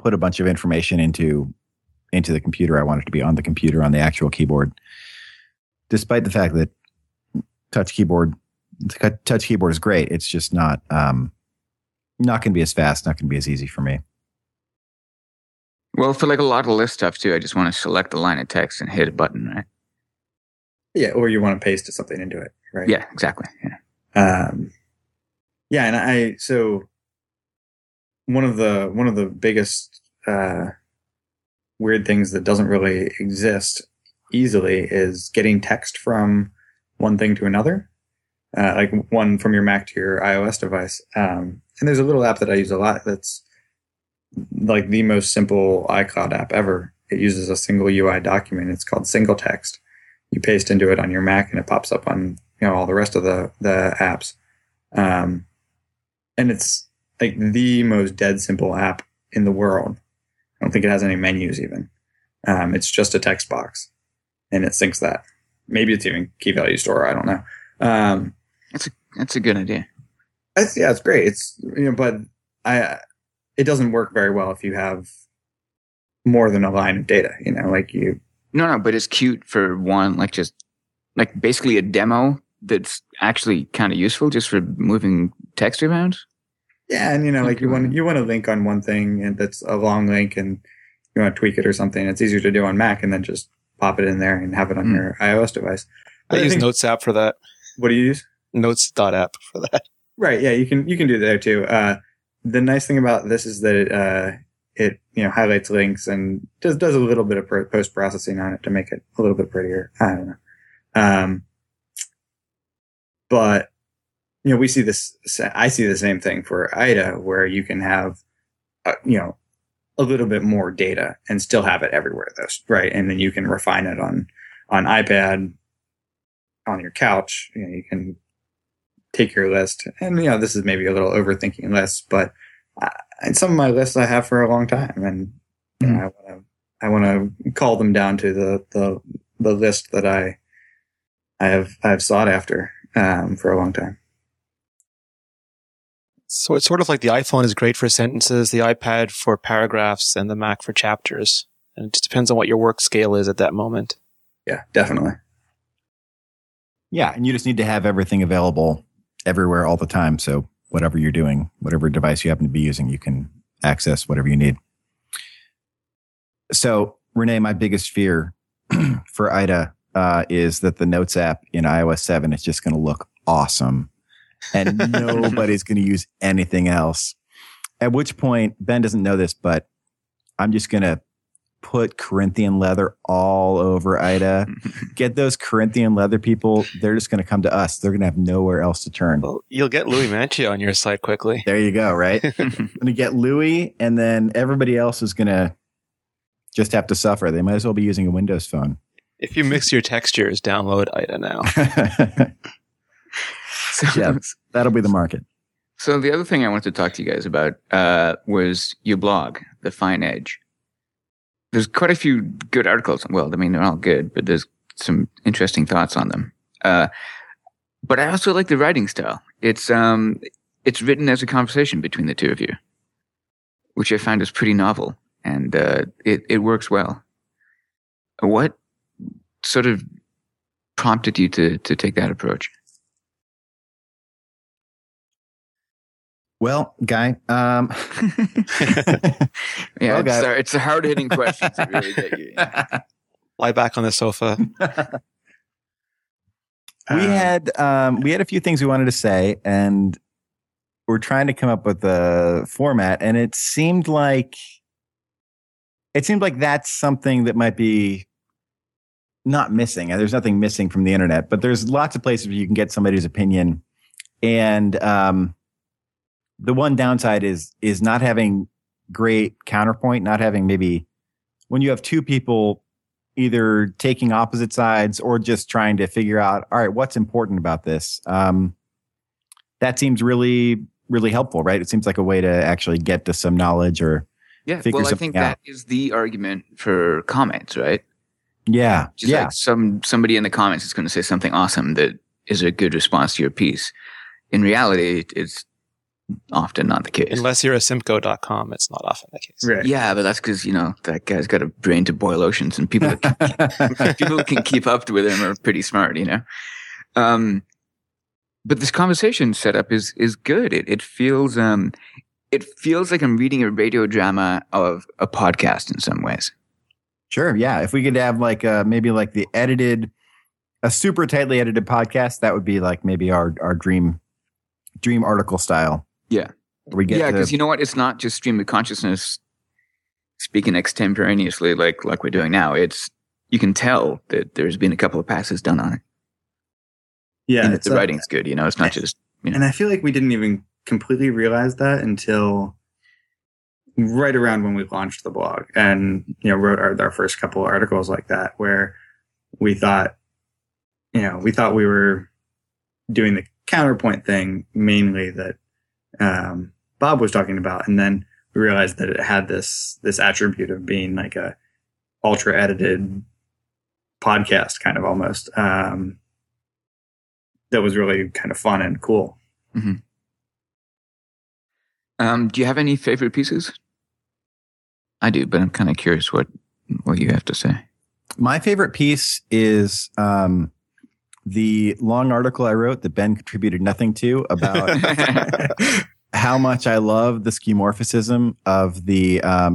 put a bunch of information into the computer. I want it to be on the computer, on the actual keyboard. Despite the fact that touch keyboard is great, it's just not going to be as fast, not going to be as easy for me. Well, for like a lot of list stuff too, I just want to select a line of text and hit a button, right? Yeah, or you want to paste something into it, right? Yeah, exactly. Yeah. Yeah, and so one of the biggest weird things that doesn't really exist easily is getting text from one thing to another, like one from your Mac to your iOS device. And there's a little app that I use a lot that's like the most simple iCloud app ever. It uses a single UI document. It's called Single Text. You paste into it on your Mac and it pops up on all the rest of the apps. And it's like the most dead simple app in the world. I don't think it has any menus even. It's just a text box and it syncs that. Maybe it's even key value store. I don't know. That's a good idea. It's great. It's, but it doesn't work very well if you have more than a line of data, No, but it's cute for one, like just like basically a demo that's actually kind of useful just for moving text around. Yeah, and you want to link on one thing and that's a long link and you want to tweak it or something. It's easier to do on Mac and then just pop it in there and have it on your iOS device. I use Notes app for that. What do you use? Notes.app for that. Right. Yeah, you can do that there too. The nice thing about this is that it highlights links and does a little bit of post processing on it to make it a little bit prettier. I don't know. But we see this. I see the same thing for IDA, where you can have a little bit more data and still have it everywhere. Right, and then you can refine it on iPad, on your couch. You can take your list, and this is maybe a little overthinking lists, but and some of my lists I have for a long time, and I want to call them down to the list that I have sought after for a long time. So it's sort of like the iPhone is great for sentences, the iPad for paragraphs, and the Mac for chapters. And it just depends on what your work scale is at that moment. Yeah, definitely. Yeah, and you just need to have everything available everywhere all the time. So whatever you're doing, whatever device you happen to be using, you can access whatever you need. So, Renee, my biggest fear for IDA is that the Notes app in iOS 7 is just going to look awesome. And nobody's going to use anything else. At which point, Ben doesn't know this, but I'm just going to put Corinthian leather all over IDA. Get those Corinthian leather people. They're just going to come to us. They're going to have nowhere else to turn. Well, you'll get Louis Manchio on your side quickly. There you go, right? I'm going to get Louis, and then everybody else is going to just have to suffer. They might as well be using a Windows phone. If you mix your textures, download IDA now. Yeah, that'll be the market. So the other thing I wanted to talk to you guys about was your blog, The Fine Edge. There's quite a few good articles. Well, I mean, they're all good, but there's some interesting thoughts on them. But I also like the writing style. It's written as a conversation between the two of you, which I find is pretty novel, and it works well. What sort of prompted you to take that approach? Well, Guy, yeah, well, Guy. It's a hard-hitting question to really get you. Lie back on the sofa. We had a few things we wanted to say, and we're trying to come up with a format, and it seemed like that's something that might be not missing. There's nothing missing from the internet, but there's lots of places where you can get somebody's opinion, and the one downside is not having great counterpoint, not having maybe when you have two people either taking opposite sides or just trying to figure out, all right, what's important about this? That seems really, really helpful, right? It seems like a way to actually get to some knowledge or figure something out. I think that is the argument for comments, right? Yeah. Just like somebody in the comments is going to say something awesome that is a good response to your piece. In reality, it's often not the case. Unless you're a Simco.com, it's not often the case. Right. Yeah, but that's because, that guy's got a brain to boil oceans, and people who can keep up with him are pretty smart, But this conversation setup is good. It feels like I'm reading a radio drama of a podcast in some ways. Sure. Yeah. If we could have maybe a super tightly edited podcast, that would be like maybe our dream article style. Yeah. Because you know what? It's not just stream of consciousness speaking extemporaneously like we're doing now. You can tell that there's been a couple of passes done on it. Yeah. And the writing's good, it's not just, And I feel like we didn't even completely realize that until right around when we launched the blog and, wrote our first couple of articles like that, where we thought we were doing the counterpoint thing mainly that Bob was talking about. And then we realized that it had this attribute of being like a ultra edited podcast kind of almost, that was really kind of fun and cool. Mm-hmm. Do you have any favorite pieces? I do, but I'm kind of curious what you have to say. My favorite piece is the long article I wrote that Ben contributed nothing to about how much I love the skeuomorphism of the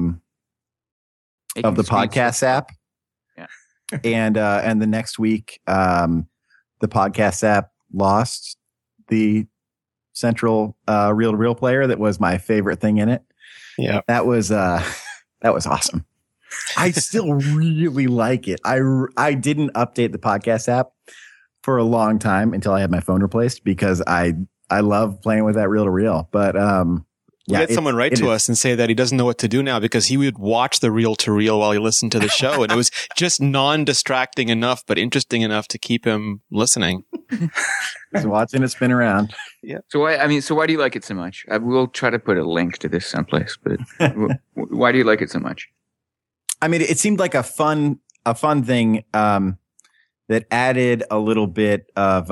podcast app. Yeah. And the next week, the podcast app lost the central reel-to-reel player that was my favorite thing in it. Yeah. That was awesome. I still really like it. I didn't update the podcast app for a long time until I had my phone replaced because I love playing with that reel-to-reel. But we had someone write to us and say that he doesn't know what to do now because he would watch the reel-to-reel while he listened to the show, and it was just non-distracting enough but interesting enough to keep him listening. He's watching it spin around. Yeah. So why do you like it so much? I will try to put a link to this someplace, but why do you like it so much? I mean, it seemed like a fun thing that added a little bit of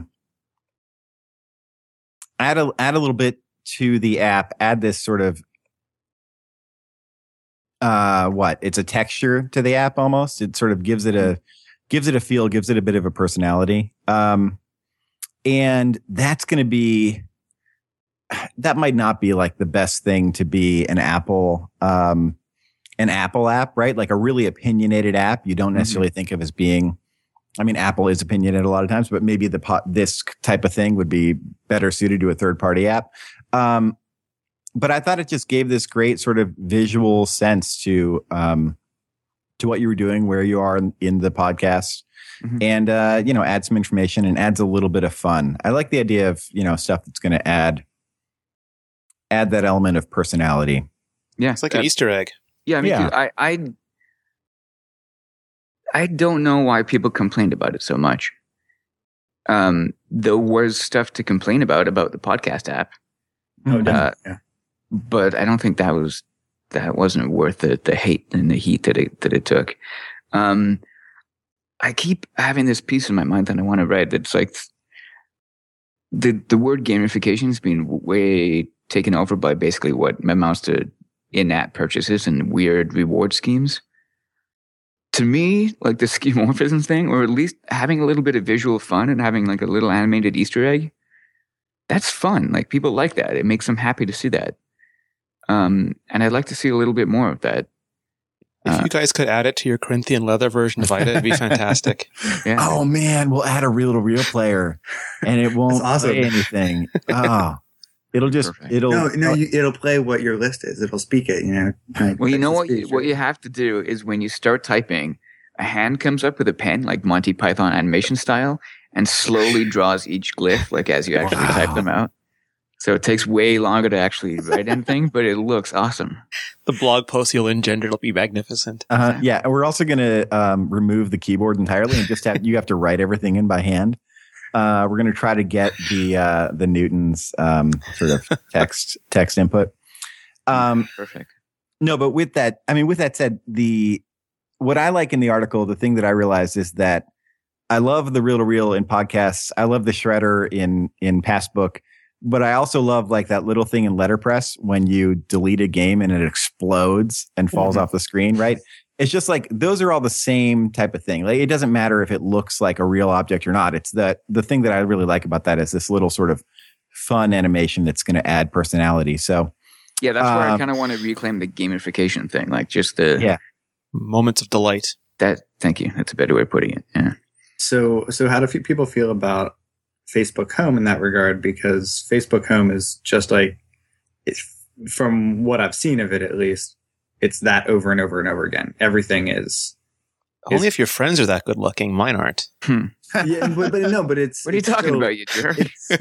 add a little bit to the app. Add this sort of it's a texture to the app almost. It sort of gives it a feel, gives it a bit of a personality. And that might not be like the best thing to be an Apple app, right? Like a really opinionated app. You don't necessarily think of as being, Apple is opinionated a lot of times, but maybe this type of thing would be better suited to a third party app. But I thought it just gave this great sort of visual sense to what you were doing, where you are in the podcast. Mm-hmm. And, add some information and adds a little bit of fun. I like the idea of, stuff that's going to add that element of personality. Yeah. It's like an Easter egg. Yeah. Too. I don't know why people complained about it so much. There was stuff to complain about the podcast app. Oh, definitely. But I don't think that wasn't worth the hate and the heat that it took. I keep having this piece in my mind that I want to write that's like the word gamification has been way taken over by basically what amounts to in-app purchases and weird reward schemes. To me, like the skeuomorphism thing, or at least having a little bit of visual fun and having like a little animated Easter egg, that's fun. Like people like that. It makes them happy to see that. And I'd like to see a little bit more of that. If you guys could add it to your Corinthian leather version of IDA, it'd be fantastic. Yeah. Oh man, we'll add a reel-to-reel player, and it won't say anything. Oh, it'll just it'll play what your list is. It'll speak it. Well, you know what you have to do is when you start typing, a hand comes up with a pen, like Monty Python animation style, and slowly draws each glyph, like as you actually type them out. So it takes way longer to actually write anything, but it looks awesome. The blog post you'll engender will be magnificent. Yeah, and we're also going to remove the keyboard entirely and just you have to write everything in by hand. We're going to try to get the Newton's sort of text input. Perfect. No, but with that said, what I like in the article, the thing that I realized is that I love the reel-to-reel in podcasts. I love the shredder in Passbook. But I also love like that little thing in letterpress when you delete a game and it explodes and falls off the screen, right? It's just like, those are all the same type of thing. Like, it doesn't matter if it looks like a real object or not. It's the thing that I really like about that is this little sort of fun animation that's going to add personality. So yeah, that's where I kind of want to reclaim the gamification thing, like just the moments of delight. Thank you. That's a better way of putting it. Yeah. So how do people feel about Facebook Home in that regard? Because Facebook Home is just like, from what I've seen of it at least, it's that over and over and over again. Everything is only if your friends are that good looking. Mine aren't. Yeah, but it's. What are you talking about, you jerk?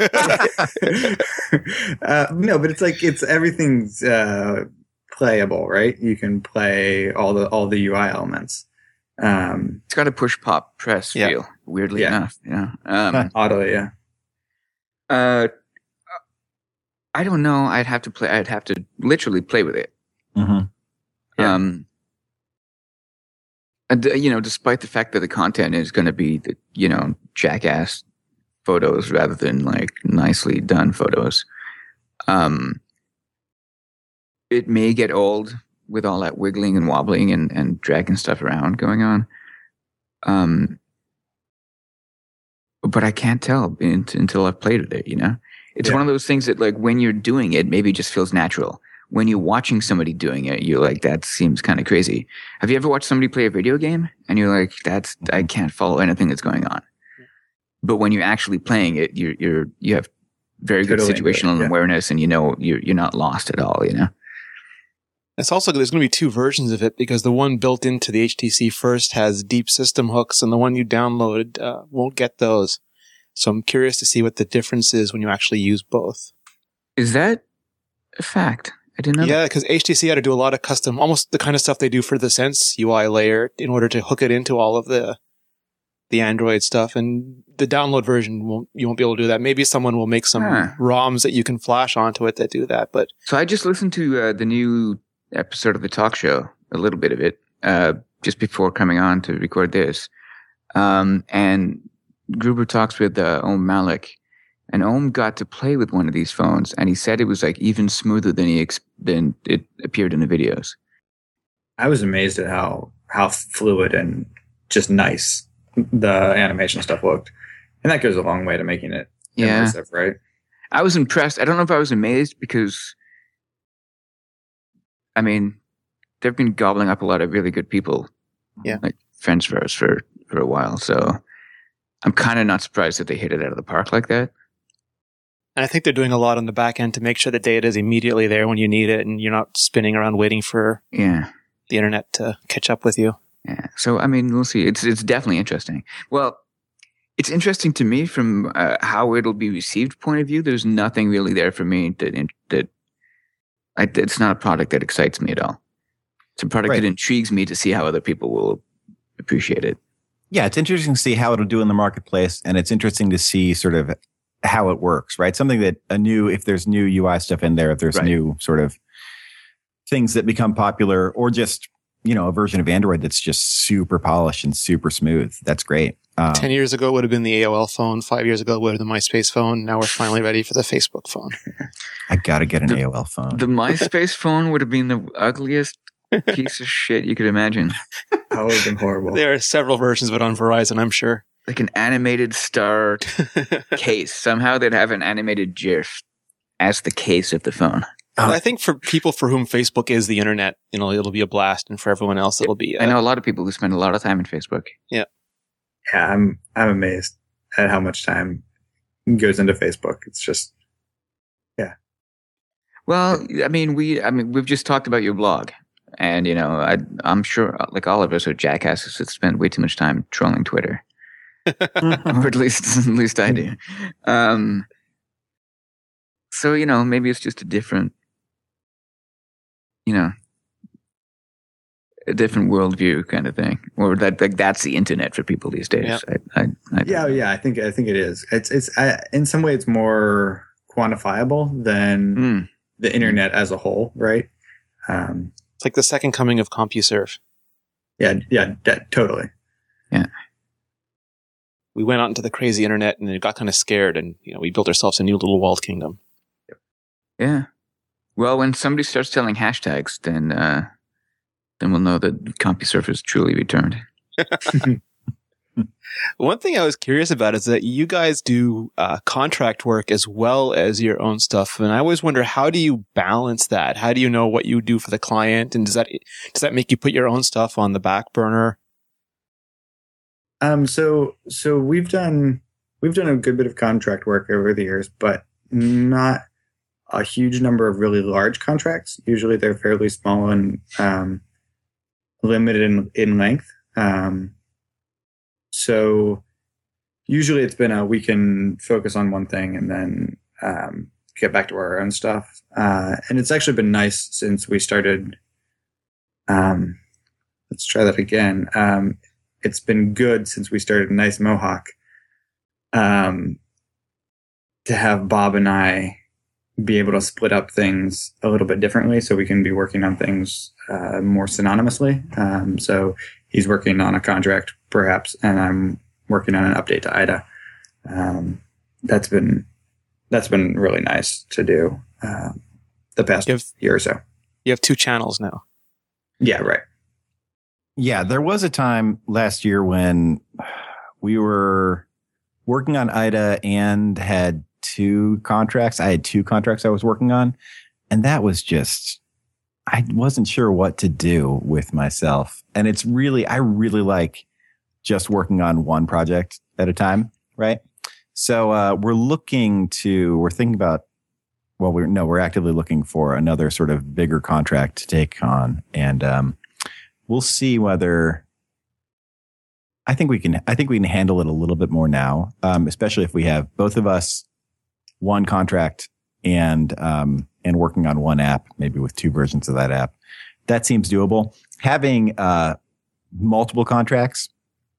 No, but it's everything's playable, right? You can play all the UI elements. It's got a push pop press feel. Weirdly enough, oddly, yeah. I don't know. I'd have to literally play with it. Mm-hmm. Despite the fact that the content is going to be the, jackass photos rather than like nicely done photos. It may get old with all that wiggling and wobbling and dragging stuff around going on. But I can't tell until I've played with it, It's one of those things that like when you're doing it, maybe it just feels natural. When you're watching somebody doing it, you're like, that seems kind of crazy. Have you ever watched somebody play a video game and you're like, I can't follow anything that's going on. But when you're actually playing it, you have very good situational awareness and you're not lost at all, It's also, there's going to be two versions of it because the one built into the HTC First has deep system hooks and the one you downloaded won't get those. So I'm curious to see what the difference is when you actually use both. Is that a fact? I didn't know. Yeah, because HTC had to do a lot of custom, almost the kind of stuff they do for the Sense UI layer in order to hook it into all of the Android stuff. And the download version, you won't be able to do that. Maybe someone will make some ROMs that you can flash onto it that do that. But so I just listened to the new episode of the talk show, a little bit of it, just before coming on to record this. And Gruber talks with Om Malik. And Om got to play with one of these phones, and he said it was like even smoother than it appeared in the videos. I was amazed at how fluid and just nice the animation stuff looked, and that goes a long way to making it immersive, right? I was impressed. I don't know if I was amazed because, I mean, they've been gobbling up a lot of really good people, like friends of ours for a while. So I'm kind of not surprised that they hit it out of the park like that. And I think they're doing a lot on the back end to make sure the data is immediately there when you need it and you're not spinning around waiting for the internet to catch up with you. Yeah. So, I mean, we'll see. It's definitely interesting. Well, it's interesting to me from how it'll be received point of view. There's nothing really there for me that it's not a product that excites me at all. It's a product that intrigues me to see how other people will appreciate it. Yeah, it's interesting to see how it'll do in the marketplace, and it's interesting to see sort of how it works, right? Something that if there's new UI stuff in there, if there's new sort of things that become popular, or just, a version of Android that's just super polished and super smooth. That's great. 10 years ago would have been the AOL phone. 5 years ago would have been the MySpace phone. Now we're finally ready for the Facebook phone. I got to get an AOL phone. The MySpace phone would have been the ugliest piece of shit you could imagine. That would have been horrible. There are several versions of it on Verizon, I'm sure. Like an animated star case. Somehow they'd have an animated GIF as the case of the phone. I think for people for whom Facebook is the internet, it'll be a blast, and for everyone else, it'll be. I know a lot of people who spend a lot of time on Facebook. Yeah, I'm amazed at how much time goes into Facebook. It's just, Well, we've just talked about your blog, and I'm sure, like all of us are jackasses that spend way too much time trolling Twitter. Or at least I do. So, maybe it's just a different worldview kind of thing, or that's the internet for people these days. Yeah. I think it is. It's in some way it's more quantifiable than the internet as a whole, right? It's like the second coming of CompuServe. Yeah, totally. Yeah. We went out into the crazy internet and it got kind of scared, and we built ourselves a new little walled kingdom. Yeah. Well, when somebody starts telling hashtags, then we'll know that CompuServe has truly returned. One thing I was curious about is that you guys do contract work as well as your own stuff, and I always wonder, how do you balance that? How do you know what you do for the client, and does that make you put your own stuff on the back burner? So we've done a good bit of contract work over the years, but not a huge number of really large contracts. Usually they're fairly small and limited in length. So usually it's been we can focus on one thing and then get back to our own stuff. And it's actually been nice since we started. Let's try that again. It's been good since we started Nice Mohawk to have Bob and I be able to split up things a little bit differently so we can be working on things more synonymously. So he's working on a contract perhaps, and I'm working on an update to IDA. That's been really nice to do the past year or so. You have 2 channels now. Yeah, right. Yeah, there was a time last year when we were working on IDA and had 2 contracts. I had 2 contracts I was working on, and that was just, I wasn't sure what to do with myself. And I really like just working on one project at a time, right? So we're actively looking for another sort of bigger contract to take on, and we'll see whether I think we can handle it a little bit more now, especially if we have both of us one contract and working on one app, maybe with 2 versions of that app. That seems doable. Having multiple contracts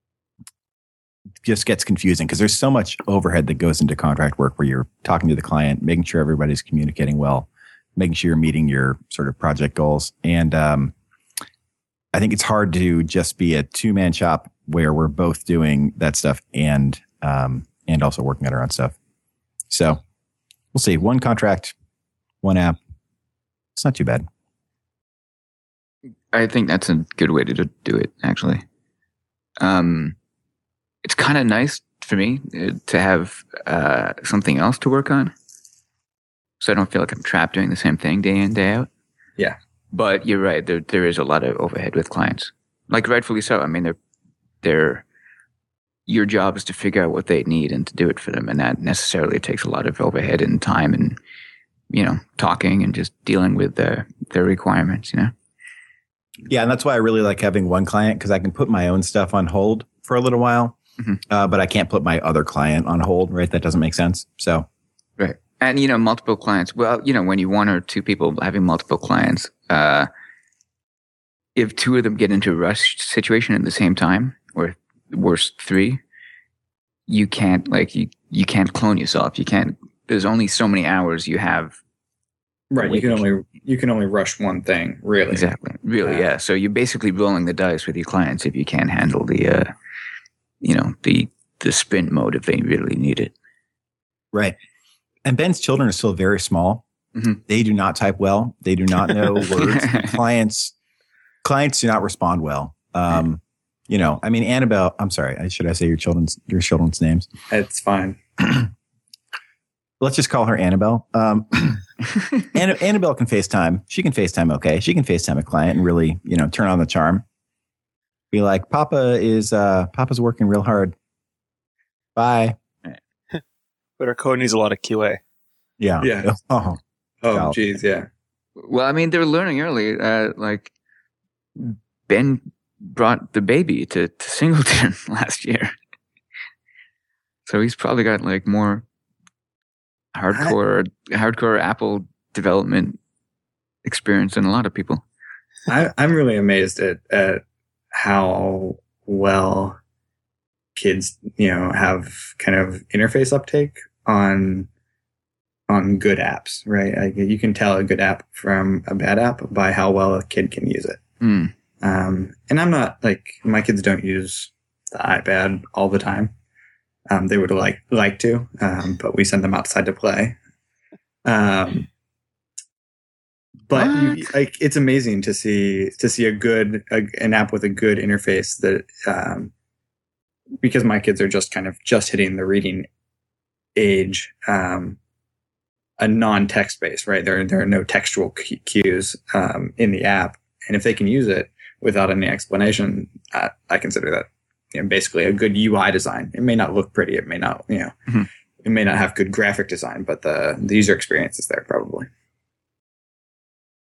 just gets confusing because there's so much overhead that goes into contract work where you're talking to the client, making sure everybody's communicating well, making sure you're meeting your sort of project goals. And I think it's hard to just be a 2-man shop where we're both doing that stuff and also working on our own stuff. So we'll see. 1 contract, 1 app. It's not too bad. I think that's a good way to do it, actually. It's kind of nice for me to have something else to work on, so I don't feel like I'm trapped doing the same thing day in, day out. Yeah. But you're right. There is a lot of overhead with clients, like rightfully so. I mean, your job is to figure out what they need and to do it for them, and that necessarily takes a lot of overhead and time, and talking and just dealing with their requirements. Yeah, and that's why I really like having one client, because I can put my own stuff on hold for a little while, but I can't put my other client on hold. Right? That doesn't make sense. So, right. And, multiple clients. Well, when you 1 or 2 people having multiple clients, if 2 of them get into a rush situation at the same time, or worse, 3, you can't, you can't clone yourself. You can't, there's only so many hours you have. Right. You can only rush one thing, really. Exactly. Really. Yeah. So you're basically rolling the dice with your clients if you can't handle the sprint mode if they really need it. Right. And Ben's children are still very small. Mm-hmm. They do not type well. They do not know words. Clients do not respond well. Annabelle, I'm sorry. Should I say your children's names? It's fine. Let's just call her Annabelle. Annabelle can FaceTime. She can FaceTime. Okay. She can FaceTime a client and really, turn on the charm. Be like, Papa's working real hard. Bye. But our code needs a lot of QA. Yeah. Yeah. Oh, geez. Yeah. Well, I mean, they were learning early. Ben brought the baby to Singleton last year. So he's probably got more hardcore Apple development experience than a lot of people. I'm really amazed at how well kids, have kind of interface uptake on good apps, right? You can tell a good app from a bad app by how well a kid can use it. Mm. And I'm not my kids don't use the iPad all the time. They would like to, but we send them outside to play. But it's amazing to see an app with a good interface that, because my kids are just hitting the reading age, a non-text based, right? There are no textual cues in the app, and if they can use it without any explanation, I consider that basically a good UI design. It may not look pretty, it may not it may not have good graphic design, but the user experience is there probably.